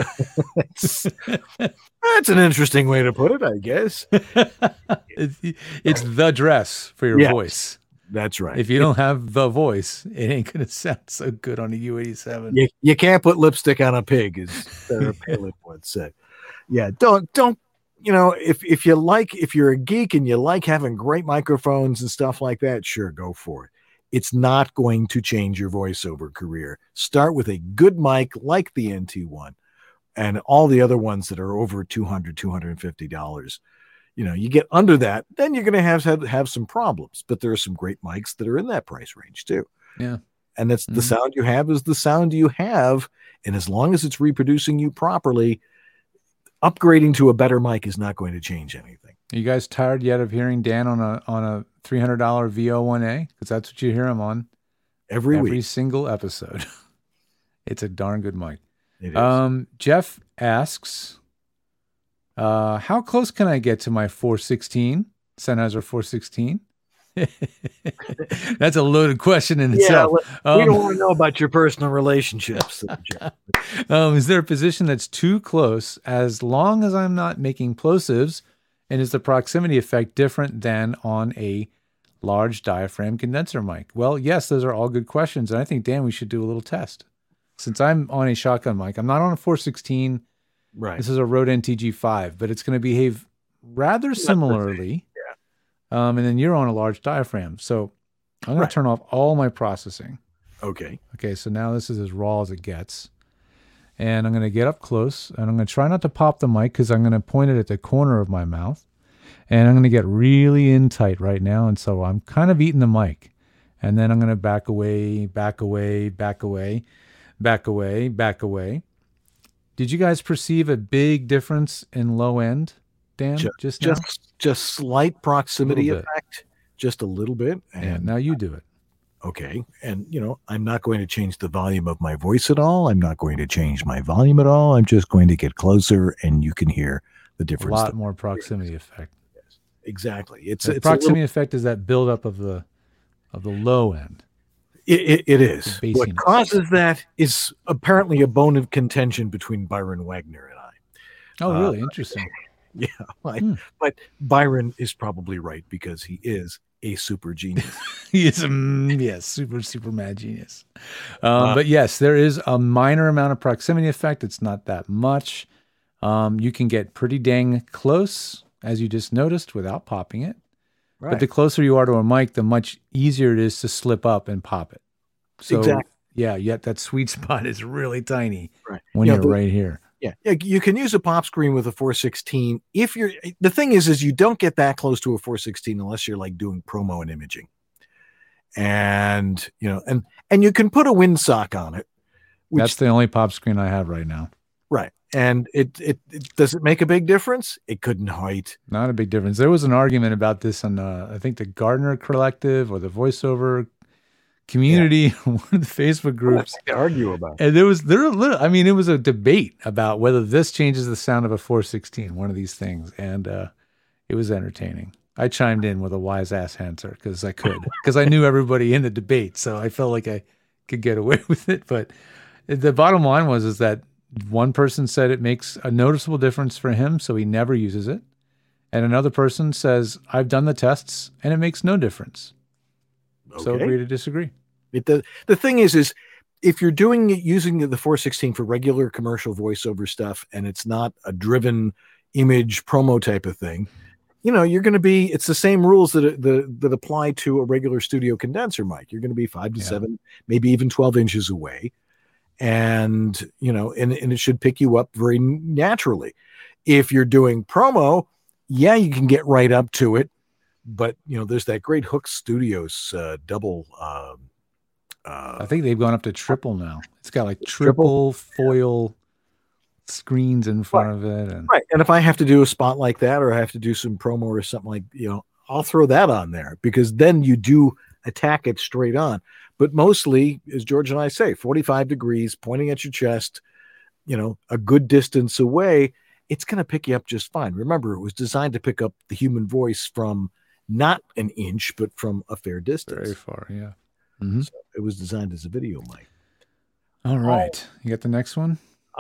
[SPEAKER 1] That's an interesting way to put it, I guess.
[SPEAKER 2] It's the dress for your voice.
[SPEAKER 1] That's right.
[SPEAKER 2] If you don't have the voice, it ain't going to sound so good on a U87.
[SPEAKER 1] You can't put lipstick on a pig, as Sarah Palin once said. Yeah, don't. If you're a geek and you like having great microphones and stuff like that, sure, go for it. It's not going to change your voiceover career. Start with a good mic like the NT1 and all the other ones that are over $200, $250. You get under that, then you're going to have some problems. But there are some great mics that are in that price range too.
[SPEAKER 2] Yeah.
[SPEAKER 1] And that's the sound you have is the sound you have. And as long as it's reproducing you properly, upgrading to a better mic is not going to change anything.
[SPEAKER 2] Are you guys tired yet of hearing Dan on a $300 VO1A? Because that's what you hear him on every single episode. It's a darn good mic.
[SPEAKER 1] It is.
[SPEAKER 2] Jeff asks, how close can I get to my 416, Sennheiser 416? That's a loaded question in itself.
[SPEAKER 1] We don't want to know about your personal relationships.
[SPEAKER 2] Is there a position that's too close as long as I'm not making plosives? And is the proximity effect different than on a large diaphragm condenser mic? Well, yes, those are all good questions. And I think, Dan, we should do a little test. Since I'm on a shotgun mic, I'm not on a 416.
[SPEAKER 1] Right.
[SPEAKER 2] This is a Rode NTG5, but it's going to behave rather similarly.
[SPEAKER 1] Yeah.
[SPEAKER 2] And then you're on a large diaphragm. So I'm going to turn off all my processing.
[SPEAKER 1] Okay.
[SPEAKER 2] Okay, so now this is as raw as it gets. And I'm going to get up close, and I'm going to try not to pop the mic because I'm going to point it at the corner of my mouth. And I'm going to get really in tight right now. And so I'm kind of eating the mic. And then I'm going to back away, back away, back away, back away, back away. Did you guys perceive a big difference in low end, Dan, just now?
[SPEAKER 1] Just slight proximity effect, just a little bit.
[SPEAKER 2] And now you do it.
[SPEAKER 1] Okay. And, I'm not going to change the volume of my voice at all. I'm not going to change my volume at all. I'm just going to get closer, and you can hear the difference.
[SPEAKER 2] A lot more proximity effect.
[SPEAKER 1] Yes, exactly. It's
[SPEAKER 2] proximity effect is that buildup of the low end.
[SPEAKER 1] It is. What causes that is apparently a bone of contention between Byron Wagner and I.
[SPEAKER 2] Oh, really? Interesting.
[SPEAKER 1] Yeah. But Byron is probably right because he is a super genius.
[SPEAKER 2] He is super mad genius. But yes, there is a minor amount of proximity effect. It's not that much. You can get pretty dang close, as you just noticed, without popping it. Right. But the closer you are to a mic, the much easier it is to slip up and pop it. So,
[SPEAKER 1] exactly.
[SPEAKER 2] Yeah, yet that sweet spot is really tiny when you're right here.
[SPEAKER 1] Yeah, you can use a pop screen with a 416 if you're. The thing is you don't get that close to a 416 unless you're like doing promo and imaging, and and you can put a windsock on it.
[SPEAKER 2] That's the only pop screen I have right now.
[SPEAKER 1] Right, and it does it make a big difference? It couldn't quite.
[SPEAKER 2] Not a big difference. There was an argument about this on I think the Gardner Collective or the VoiceOver community, one of the Facebook groups.
[SPEAKER 1] To argue about,
[SPEAKER 2] and it was a debate about whether this changes the sound of a 416, one of these things, and it was entertaining. I chimed in with a wise ass answer because I knew everybody in the debate, so I felt like I could get away with it. But the bottom line is that one person said it makes a noticeable difference for him, so he never uses it, and another person says I've done the tests and it makes no difference. Okay. So agree to disagree.
[SPEAKER 1] The thing is if you're using the 416 for regular commercial voiceover stuff, and it's not a driven image promo type of thing, you're going to be. It's the same rules that apply to a regular studio condenser mic. You're going to be 5 to 7, maybe even 12 inches away, and and it should pick you up very naturally. If you're doing promo, you can get right up to it. But there's that great Hook Studios double.
[SPEAKER 2] I think they've gone up to triple now. It's got like triple foil screens in front of it, and
[SPEAKER 1] right. And if I have to do a spot like that, or I have to do some promo or something like I'll throw that on there because then you do attack it straight on. But mostly, as George and I say, 45 degrees, pointing at your chest, a good distance away, it's going to pick you up just fine. Remember, it was designed to pick up the human voice from not an inch, but from a fair distance.
[SPEAKER 2] Very far, yeah. Mm-hmm.
[SPEAKER 1] So it was designed as a video mic.
[SPEAKER 2] All right. You got the next one?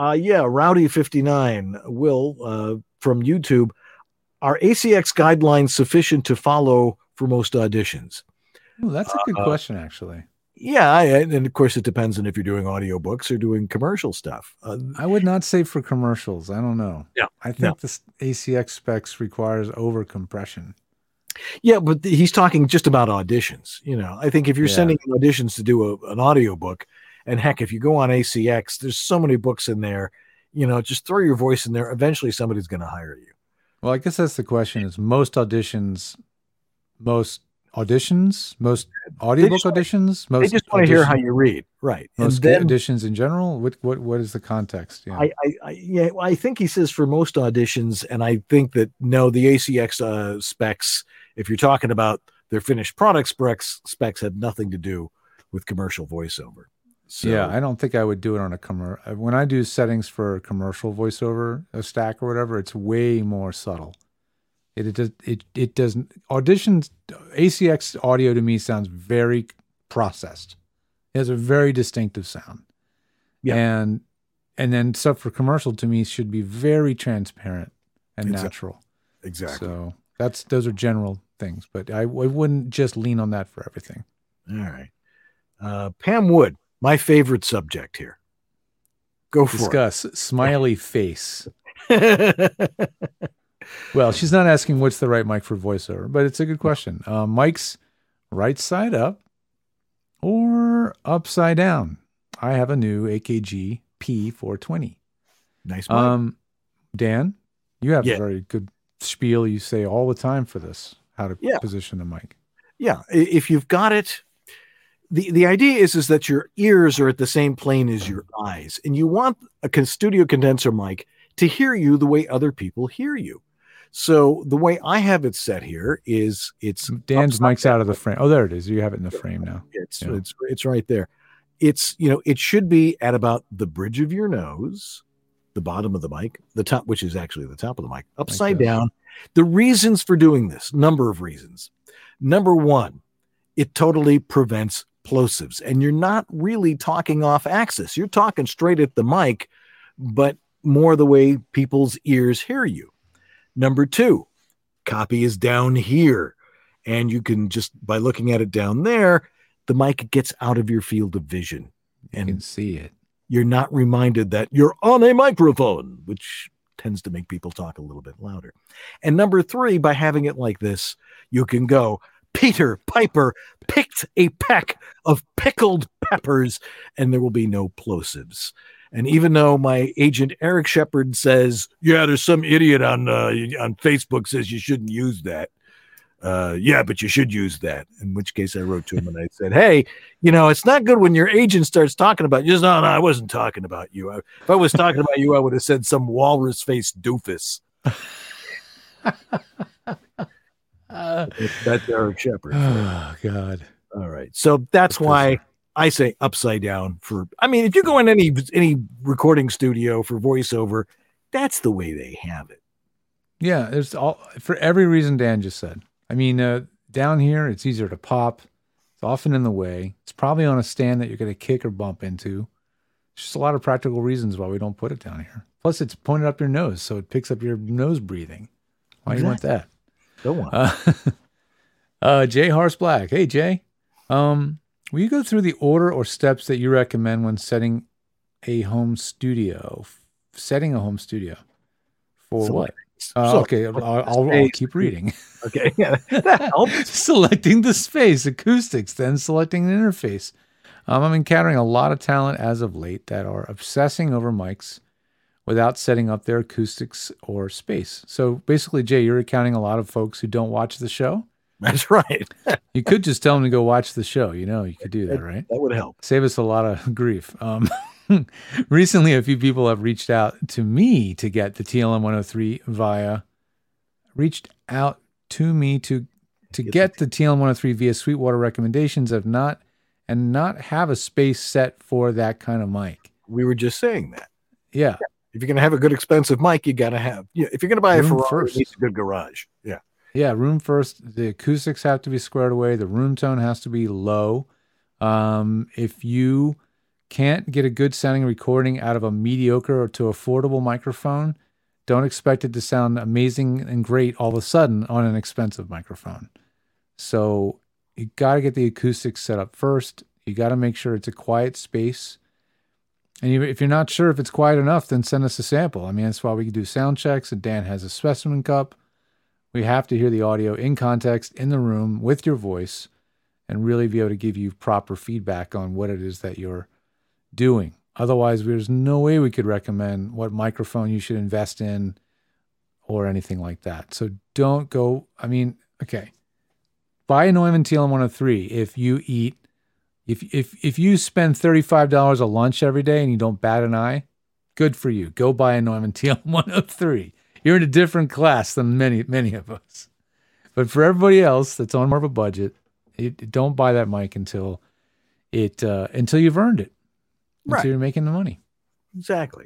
[SPEAKER 1] Rowdy59, Will, from YouTube. Are ACX guidelines sufficient to follow for most auditions?
[SPEAKER 2] Oh, that's a good question, actually.
[SPEAKER 1] Yeah, and of course it depends on if you're doing audiobooks or doing commercial stuff.
[SPEAKER 2] I would not say for commercials. I don't know.
[SPEAKER 1] Yeah,
[SPEAKER 2] I think this ACX specs requires over compression.
[SPEAKER 1] Yeah, but he's talking just about auditions. I think if you're sending auditions to do an audiobook, and heck, if you go on ACX, there's so many books in there, just throw your voice in there. Eventually somebody's going to hire you.
[SPEAKER 2] Well, I guess that's the question is most auditions, most auditions, most audiobook auditions, most.
[SPEAKER 1] They just want to hear how you read, right?
[SPEAKER 2] Most auditions in general. What is the context? Yeah.
[SPEAKER 1] I think he says for most auditions, and I think that no, the ACX specs, if you're talking about their finished product specs, had nothing to do with commercial voiceover. So,
[SPEAKER 2] yeah, I don't think I would do it on a commercial. When I do settings for commercial voiceover, a stack or whatever, it's way more subtle. It doesn't auditions. ACX audio to me sounds very processed. It has a very distinctive sound. Yeah, and then stuff for commercial to me should be very transparent and natural.
[SPEAKER 1] Exactly.
[SPEAKER 2] So those are general things, but I wouldn't just lean on that for everything.
[SPEAKER 1] All right, Pam Wood. My favorite subject here. Go for
[SPEAKER 2] Discuss. Smiley face. Well, she's not asking what's the right mic for voiceover, but it's a good question. Mic's right side up or upside down? I have a new AKG P420.
[SPEAKER 1] Nice mic.
[SPEAKER 2] Dan, you have a very good spiel you say all the time for this, how to position the mic.
[SPEAKER 1] Yeah, if you've got it, the idea is that your ears are at the same plane as your eyes, and you want a studio condenser mic to hear you the way other people hear you. So the way I have it set here is it's
[SPEAKER 2] Dan's mic's out of the frame. Oh, there it is. You have it in the frame now.
[SPEAKER 1] It's right there. It's, it should be at about the bridge of your nose, the bottom of the mic, the top, which is actually the top of the mic, upside down. The reasons for doing this, number of reasons. Number one, it totally prevents plosives, and you're not really talking off axis. You're talking straight at the mic, but more the way people's ears hear you. Number two, copy is down here, and you can just, by looking at it down there, the mic gets out of your field of vision.
[SPEAKER 2] And you can see it.
[SPEAKER 1] You're not reminded that you're on a microphone, which tends to make people talk a little bit louder. And number three, by having it like this, you can go, Peter Piper picked a peck of pickled peppers, and there will be no plosives. And even though my agent Eric Shepard says, yeah, there's some idiot on Facebook says you shouldn't use that. Yeah, but you should use that. In which case I wrote to him and I said, hey, it's not good when your agent starts talking about you. No, I wasn't talking about you. If I was talking about you, I would have said some walrus-faced doofus. That's Eric Shepard.
[SPEAKER 2] Oh, God.
[SPEAKER 1] All right. So that's why I say upside down if you go in any recording studio for voiceover, that's the way they have it.
[SPEAKER 2] Yeah, there's for every reason Dan just said. Down here, it's easier to pop. It's often in the way. It's probably on a stand that you're going to kick or bump into. There's just a lot of practical reasons why we don't put it down here. Plus, it's pointed up your nose, so it picks up your nose breathing. Why do you want that?
[SPEAKER 1] Don't want.
[SPEAKER 2] Jay Harse Black. Hey, Jay. Will you go through the order or steps that you recommend when setting a home studio? Setting a home studio for what? Okay, I'll keep reading.
[SPEAKER 1] Okay, yeah, that helps.
[SPEAKER 2] Selecting the space, acoustics, then selecting an interface. I'm encountering a lot of talent as of late that are obsessing over mics without setting up their acoustics or space. So basically, Jay, you're accounting a lot of folks who don't watch the show.
[SPEAKER 1] That's right.
[SPEAKER 2] You could just tell them to go watch the show. You could do that, right?
[SPEAKER 1] That would help.
[SPEAKER 2] Save us a lot of grief. Recently, a few people have reached out to me to get the TLM 103 get the TLM 103 via Sweetwater recommendations not have a space set for that kind of mic.
[SPEAKER 1] We were just saying that.
[SPEAKER 2] Yeah.
[SPEAKER 1] If you're going to have a good expensive mic, you got to have, if you're going to buy a Ferrari, it needs a good garage. Yeah.
[SPEAKER 2] Yeah. Room first. The acoustics have to be squared away. The room tone has to be low. If you can't get a good sounding recording out of a mediocre or to affordable microphone, don't expect it to sound amazing and great all of a sudden on an expensive microphone. So you got to get the acoustics set up first. You got to make sure it's a quiet space. And if you're not sure if it's quiet enough, then send us a sample. That's why we can do sound checks, and Dan has a specimen cup. We have to hear the audio in context, in the room, with your voice, and really be able to give you proper feedback on what it is that you're doing. Otherwise, there's no way we could recommend what microphone you should invest in or anything like that. So don't go, okay. buy a Neumann TLM-103 if you eat. If you spend $35 a lunch every day and you don't bat an eye, good for you. Go buy a Neumann TLM-103. You're in a different class than many of us. But for everybody else that's on more of a budget, don't buy that mic until you've earned it. Until you're making the money.
[SPEAKER 1] Exactly.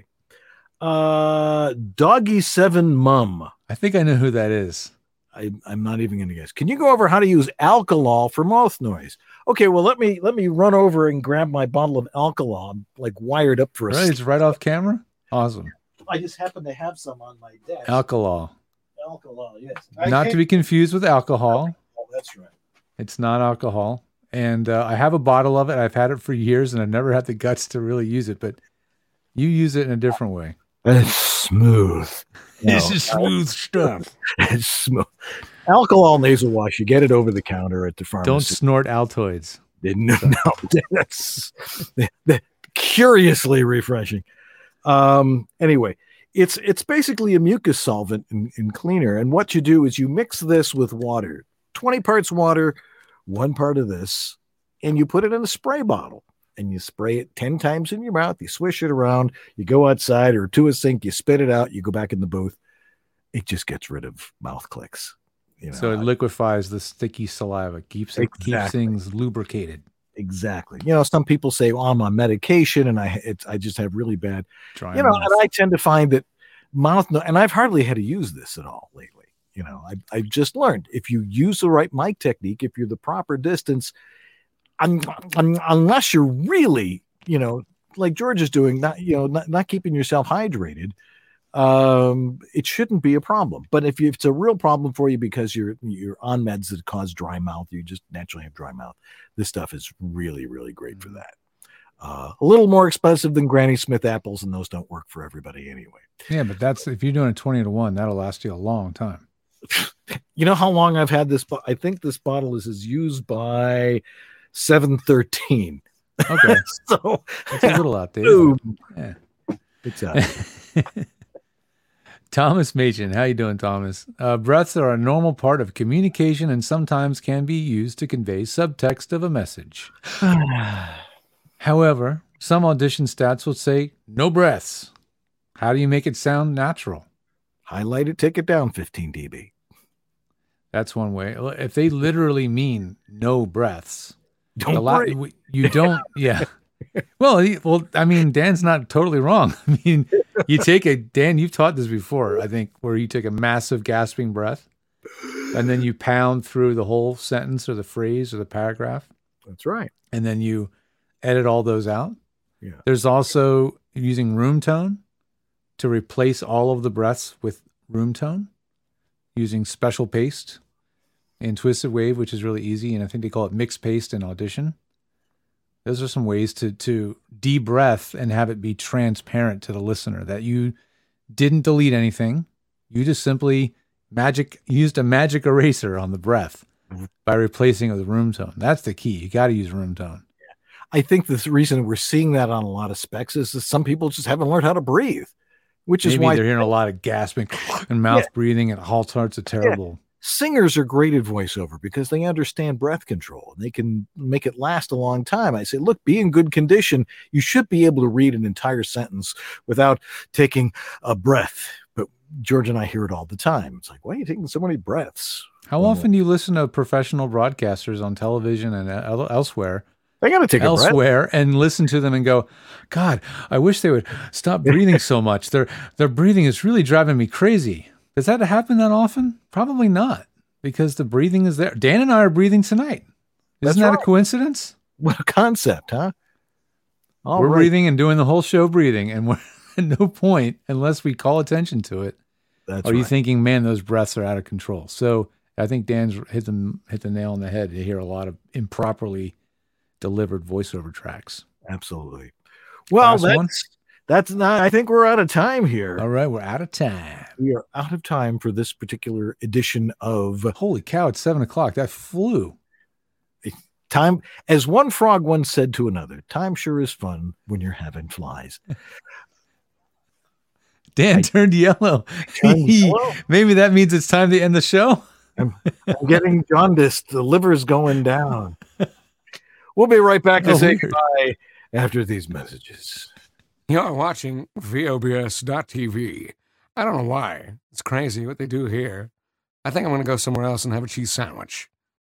[SPEAKER 1] Doggy 7 Mum.
[SPEAKER 2] I think I know who that is.
[SPEAKER 1] I'm not even going to guess. Can you go over how to use alcohol for mouth noise? Okay, well let me run over and grab my bottle of alcohol. I'm like wired up for a
[SPEAKER 2] It's right off camera? Awesome.
[SPEAKER 1] I just happen to have some on my desk.
[SPEAKER 2] Alcohol,
[SPEAKER 1] yes.
[SPEAKER 2] Not to be confused with alcohol.
[SPEAKER 1] Oh, that's right.
[SPEAKER 2] It's not alcohol. And I have a bottle of it. I've had it for years, and I've never had the guts to really use it. But you use it in a different way.
[SPEAKER 1] It's smooth.
[SPEAKER 2] This is smooth stuff.
[SPEAKER 1] It's smooth. Alcohol nasal wash. You get it over the counter at the pharmacy.
[SPEAKER 2] Don't snort Altoids.
[SPEAKER 1] No, that's curiously refreshing. Anyway, it's basically a mucus solvent and cleaner. And what you do is you mix this with water, 20 parts water, 1 part of this, and you put it in a spray bottle. And you spray it 10 times in your mouth. You swish it around. You go outside or to a sink. You spit it out. You go back in the booth. It just gets rid of mouth clicks.
[SPEAKER 2] So it liquefies the sticky saliva. Keeps things lubricated.
[SPEAKER 1] Exactly. Some people say, "Well, I'm on medication and I just have really bad dry mouth." And I tend to find that and I've hardly had to use this at all lately. I've just learned if you use the right mic technique, if you're the proper distance. Unless you're really, like George is doing, not keeping yourself hydrated, it shouldn't be a problem. But if it's a real problem for you because you're on meds that cause dry mouth, you just naturally have dry mouth, this stuff is really, really great for that. A little more expensive than Granny Smith apples, and those don't work for everybody anyway.
[SPEAKER 2] Yeah, but if you're doing a 20-1, that'll last you a long time.
[SPEAKER 1] You know how long I've had this? I think this bottle is used by 713.
[SPEAKER 2] Okay.
[SPEAKER 1] So
[SPEAKER 2] it's a little outdated.
[SPEAKER 1] Yeah. It's out.
[SPEAKER 2] Thomas Machen. How you doing, Thomas? Breaths are a normal part of communication and sometimes can be used to convey subtext of a message. However, some audition stats will say no breaths. How do you make it sound natural?
[SPEAKER 1] Highlight it, take it down 15 dB.
[SPEAKER 2] That's one way. If they literally mean no breaths, you don't. Yeah. Well, I mean, Dan's not totally wrong. I mean, Dan, you've taught this before, I think, where you take a massive gasping breath and then you pound through the whole sentence or the phrase or the paragraph.
[SPEAKER 1] That's right.
[SPEAKER 2] And then you edit all those out.
[SPEAKER 1] Yeah.
[SPEAKER 2] There's also using room tone to replace all of the breaths with room tone using special paste in Twisted Wave, which is really easy. And I think they call it mixed paste in Audition. Those are some ways to de-breath and have it be transparent to the listener that you didn't delete anything. You just simply used a magic eraser on the breath by replacing it with room tone. That's the key. You got to use room tone.
[SPEAKER 1] I think the reason we're seeing that on a lot of specs is that some people just haven't learned how to breathe, which is why
[SPEAKER 2] they're hearing a lot of gasping and mouth breathing and all sorts of terrible.
[SPEAKER 1] Singers are great at voiceover because they understand breath control and they can make it last a long time. I say, look, be in good condition. You should be able to read an entire sentence without taking a breath. But George and I hear it all the time. It's like, why are you taking so many breaths?
[SPEAKER 2] How often do you listen to professional broadcasters on television and elsewhere?
[SPEAKER 1] They got to take
[SPEAKER 2] elsewhere and listen to them and go, God, I wish they would stop breathing so much. Their breathing is really driving me crazy. Does that happen that often? Probably not, because the breathing is there. Dan and I are breathing tonight. Isn't that a coincidence?
[SPEAKER 1] What a concept, huh?
[SPEAKER 2] We're breathing and doing the whole show breathing, and we're at no point, unless we call attention to it, are you thinking, man, those breaths are out of control. So I think Dan's hit the nail on the head to hear a lot of improperly delivered voiceover tracks.
[SPEAKER 1] Absolutely. Well, that's not, I think we're out of time here.
[SPEAKER 2] All right, we're out of time.
[SPEAKER 1] We are out of time for this particular edition of...
[SPEAKER 2] Holy cow, it's 7:00. That flew.
[SPEAKER 1] Time, as one frog once said to another, time sure is fun when you're having flies.
[SPEAKER 2] Dan turned yellow. Maybe that means it's time to end the show.
[SPEAKER 1] I'm getting jaundiced. The liver's going down. We'll be right back to say goodbye after these messages.
[SPEAKER 16] You're watching VOBS.TV. I don't know why. It's crazy what they do here. I think I'm going to go somewhere else and have a cheese sandwich.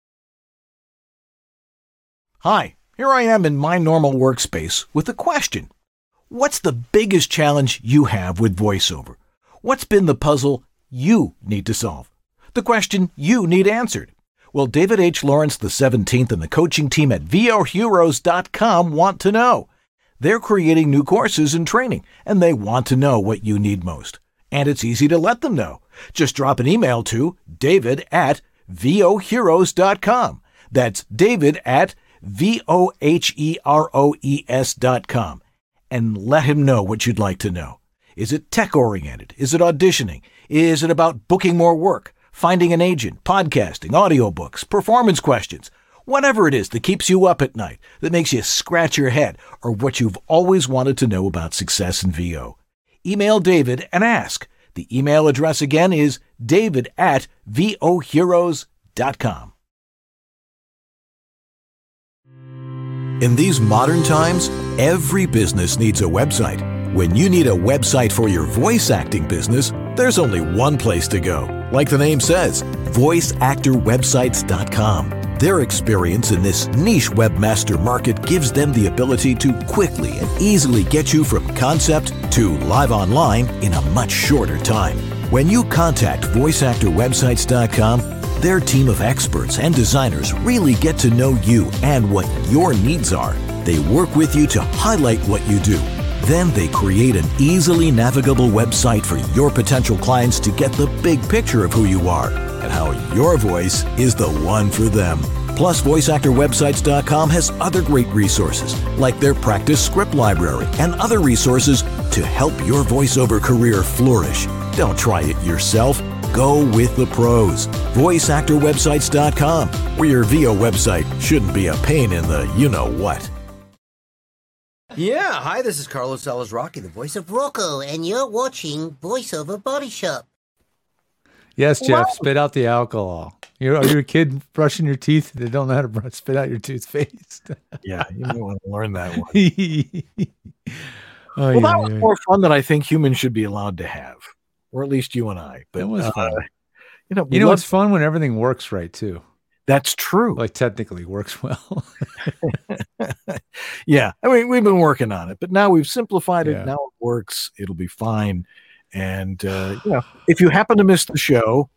[SPEAKER 1] Hi, here I am in my normal workspace with a question. What's the biggest challenge you have with voiceover? What's been the puzzle you need to solve? The question you need answered? Well, David H. Lawrence the 17th and the coaching team at VOHeroes.com want to know. They're creating new courses and training, and they want to know what you need most. And it's easy to let them know. Just drop an email to david@VOHeroes.com. That's david@VOHeroes.com. And let him know what you'd like to know. Is it tech-oriented? Is it auditioning? Is it about booking more work, finding an agent, podcasting, audiobooks, performance questions? Whatever it is that keeps you up at night, that makes you scratch your head, or what you've always wanted to know about success in VO. Email David and ask. The email address again is david@VOHeroes.com. In these modern times, every business needs a website. When you need a website for your voice acting business, there's only one place to go. Like the name says, voiceactorwebsites.com. Their experience in this niche webmaster market gives them the ability to quickly and easily get you from concept to live online in a much shorter time. When you contact voiceactorwebsites.com, their team of experts and designers really get to know you and what your needs are. They work with you to highlight what you do. Then they create an easily navigable website for your potential clients to get the big picture of who you are and how your voice is the one for them. Plus, VoiceActorWebsites.com has other great resources, like their practice script library and other resources to help your voiceover career flourish. Don't try it yourself. Go with the pros. VoiceActorWebsites.com, where your VO website shouldn't be a pain in the you-know-what.
[SPEAKER 17] Yeah, hi, this is Carlos Alazraqui, the voice of Rocco, and you're watching VoiceOver Body Shop.
[SPEAKER 2] Yes, Jeff, spit out the alcohol. Are you a kid brushing your teeth? They don't know how to spit out your toothpaste.
[SPEAKER 1] Yeah, you might want to learn that one.
[SPEAKER 2] That
[SPEAKER 1] was more fun than I think humans should be allowed to have, or at least you and I. But
[SPEAKER 2] it was fun.
[SPEAKER 1] It's
[SPEAKER 2] fun when everything works right, too.
[SPEAKER 1] That's true.
[SPEAKER 2] Like technically works well.
[SPEAKER 1] Yeah. I mean, we've been working on it, but now we've simplified it. Yeah. Now it works. It'll be fine. And, if you happen to miss the show,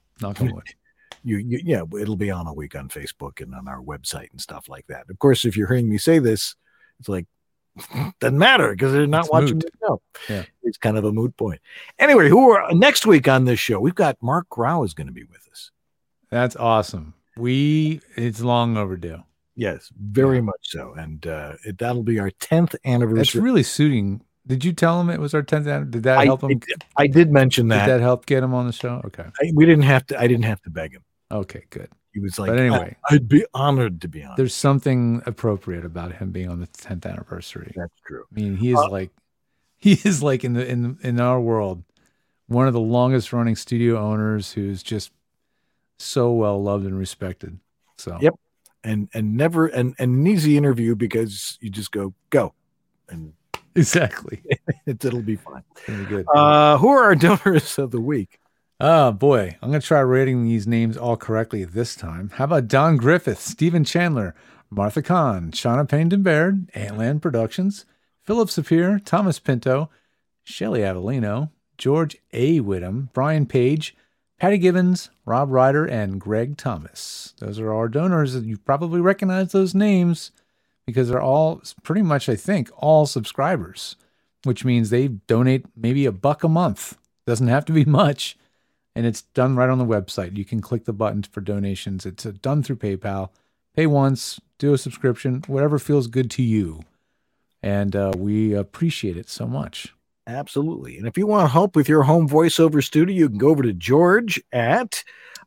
[SPEAKER 1] it'll be on a week on Facebook and on our website and stuff like that. Of course, if you're hearing me say this, it's like, doesn't matter because they're not watching the show.
[SPEAKER 2] Yeah.
[SPEAKER 1] It's kind of a moot point. Anyway, next week on this show, we've got Mark Grau is going to be with us.
[SPEAKER 2] That's awesome. It's long overdue.
[SPEAKER 1] Yes, very much so. And that'll be our 10th anniversary.
[SPEAKER 2] It's really suiting. Did you tell him it was our 10th anniversary? Did that help him?
[SPEAKER 1] I did mention that.
[SPEAKER 2] Did that help get him on the show? Okay.
[SPEAKER 1] I didn't have to beg him.
[SPEAKER 2] Okay, good.
[SPEAKER 1] He was like,
[SPEAKER 2] but anyway,
[SPEAKER 1] I'd be honored to be on.
[SPEAKER 2] There's something appropriate about him being on the 10th anniversary.
[SPEAKER 1] That's true.
[SPEAKER 2] I mean, he is like in our world, one of the longest running studio owners who's just so well loved and respected. So
[SPEAKER 1] yep, and never an easy interview because you just go and
[SPEAKER 2] exactly
[SPEAKER 1] it'll be fine.
[SPEAKER 2] Very good.
[SPEAKER 1] Who are our donors of the week?
[SPEAKER 2] Oh boy, I'm gonna try rating these names all correctly this time. How about Don Griffith, Stephen Chandler, Martha Kahn, Shauna Payne Baird, Antland Productions, Philip Sapir, Thomas Pinto, Shelley Avellino, George A. Whittam, Brian Page, Patty Gibbons, Rob Ryder, and Greg Thomas. Those are our donors. You probably recognize those names because they're all pretty much, I think, all subscribers, which means they donate maybe $1 a month. Doesn't have to be much, and it's done right on the website. You can click the button for donations. It's done through PayPal. Pay once, do a subscription, whatever feels good to you, and we appreciate it so much.
[SPEAKER 1] Absolutely. And if you want help with your home voiceover studio, you can go over to George at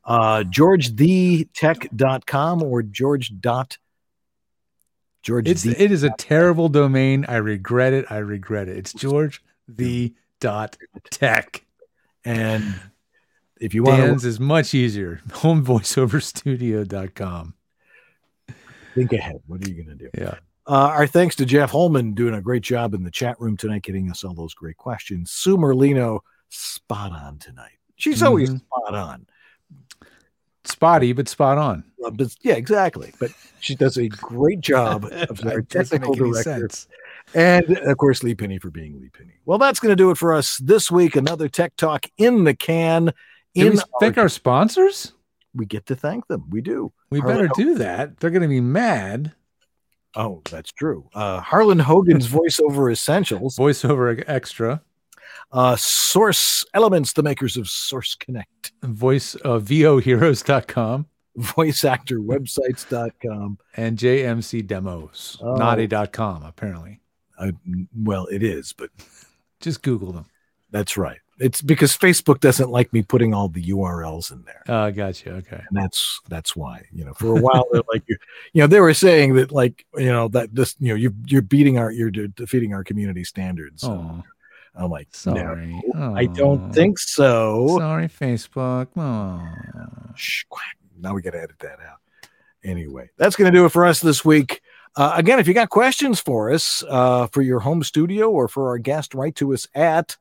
[SPEAKER 1] georgethetech.com or
[SPEAKER 2] It is a terrible domain. I regret it. It's georgethe.tech.
[SPEAKER 1] And if you want
[SPEAKER 2] Dan's is much easier. Homevoiceoverstudio.com.
[SPEAKER 1] Think ahead. What are you going to do?
[SPEAKER 2] Yeah.
[SPEAKER 1] Our thanks to Jeff Holman doing a great job in the chat room tonight, getting us all those great questions. Sue Merlino, spot on tonight. She's always spot on.
[SPEAKER 2] Spotty, but spot on.
[SPEAKER 1] But, yeah, exactly. But she does a great job of our technical director. And, of course, Lee Penny for being Lee Penny. Well, that's going to do it for us this week. Another Tech Talk in the can.
[SPEAKER 2] Do we thank our sponsors?
[SPEAKER 1] We get to thank them. We do.
[SPEAKER 2] We better do that. They're going to be mad.
[SPEAKER 1] Oh, that's true. Harlan Hogan's VoiceOver Essentials.
[SPEAKER 2] VoiceOver Extra.
[SPEAKER 1] Source Elements, the makers of Source Connect.
[SPEAKER 2] VOHeroes.com.
[SPEAKER 1] VoiceActorWebsites.com.
[SPEAKER 2] And JMC Demos. Naughty.com, apparently.
[SPEAKER 1] Well, it is, but
[SPEAKER 2] just Google them.
[SPEAKER 1] That's right. It's because Facebook doesn't like me putting all the URLs in there.
[SPEAKER 2] Oh, gotcha. Okay.
[SPEAKER 1] And that's why, for a while, they're like, they were saying that, like, that this, you're defeating our community standards. So I'm like,
[SPEAKER 2] sorry.
[SPEAKER 1] No, I don't think so.
[SPEAKER 2] Sorry, Facebook.
[SPEAKER 1] Shh, now we got to edit that out. Anyway, that's going to do it for us this week. Again, if you got questions for us for your home studio or for our guest, write to us at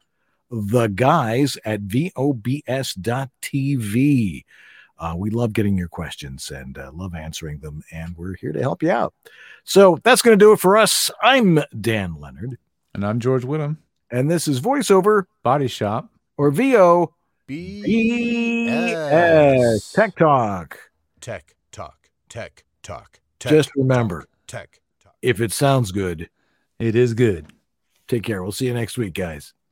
[SPEAKER 1] theguys@vobs.tv. We love getting your questions and love answering them, and we're here to help you out. So that's going to do it for us. I'm Dan Leonard.
[SPEAKER 2] And I'm George Whittam.
[SPEAKER 1] And this is VoiceOver
[SPEAKER 2] Body Shop,
[SPEAKER 1] or VOBS Tech Talk.
[SPEAKER 7] Tech Talk. Tech Talk.
[SPEAKER 1] Just remember,
[SPEAKER 7] Tech Talk.
[SPEAKER 1] If it sounds good,
[SPEAKER 2] it is good.
[SPEAKER 1] Take care. We'll see you next week, guys.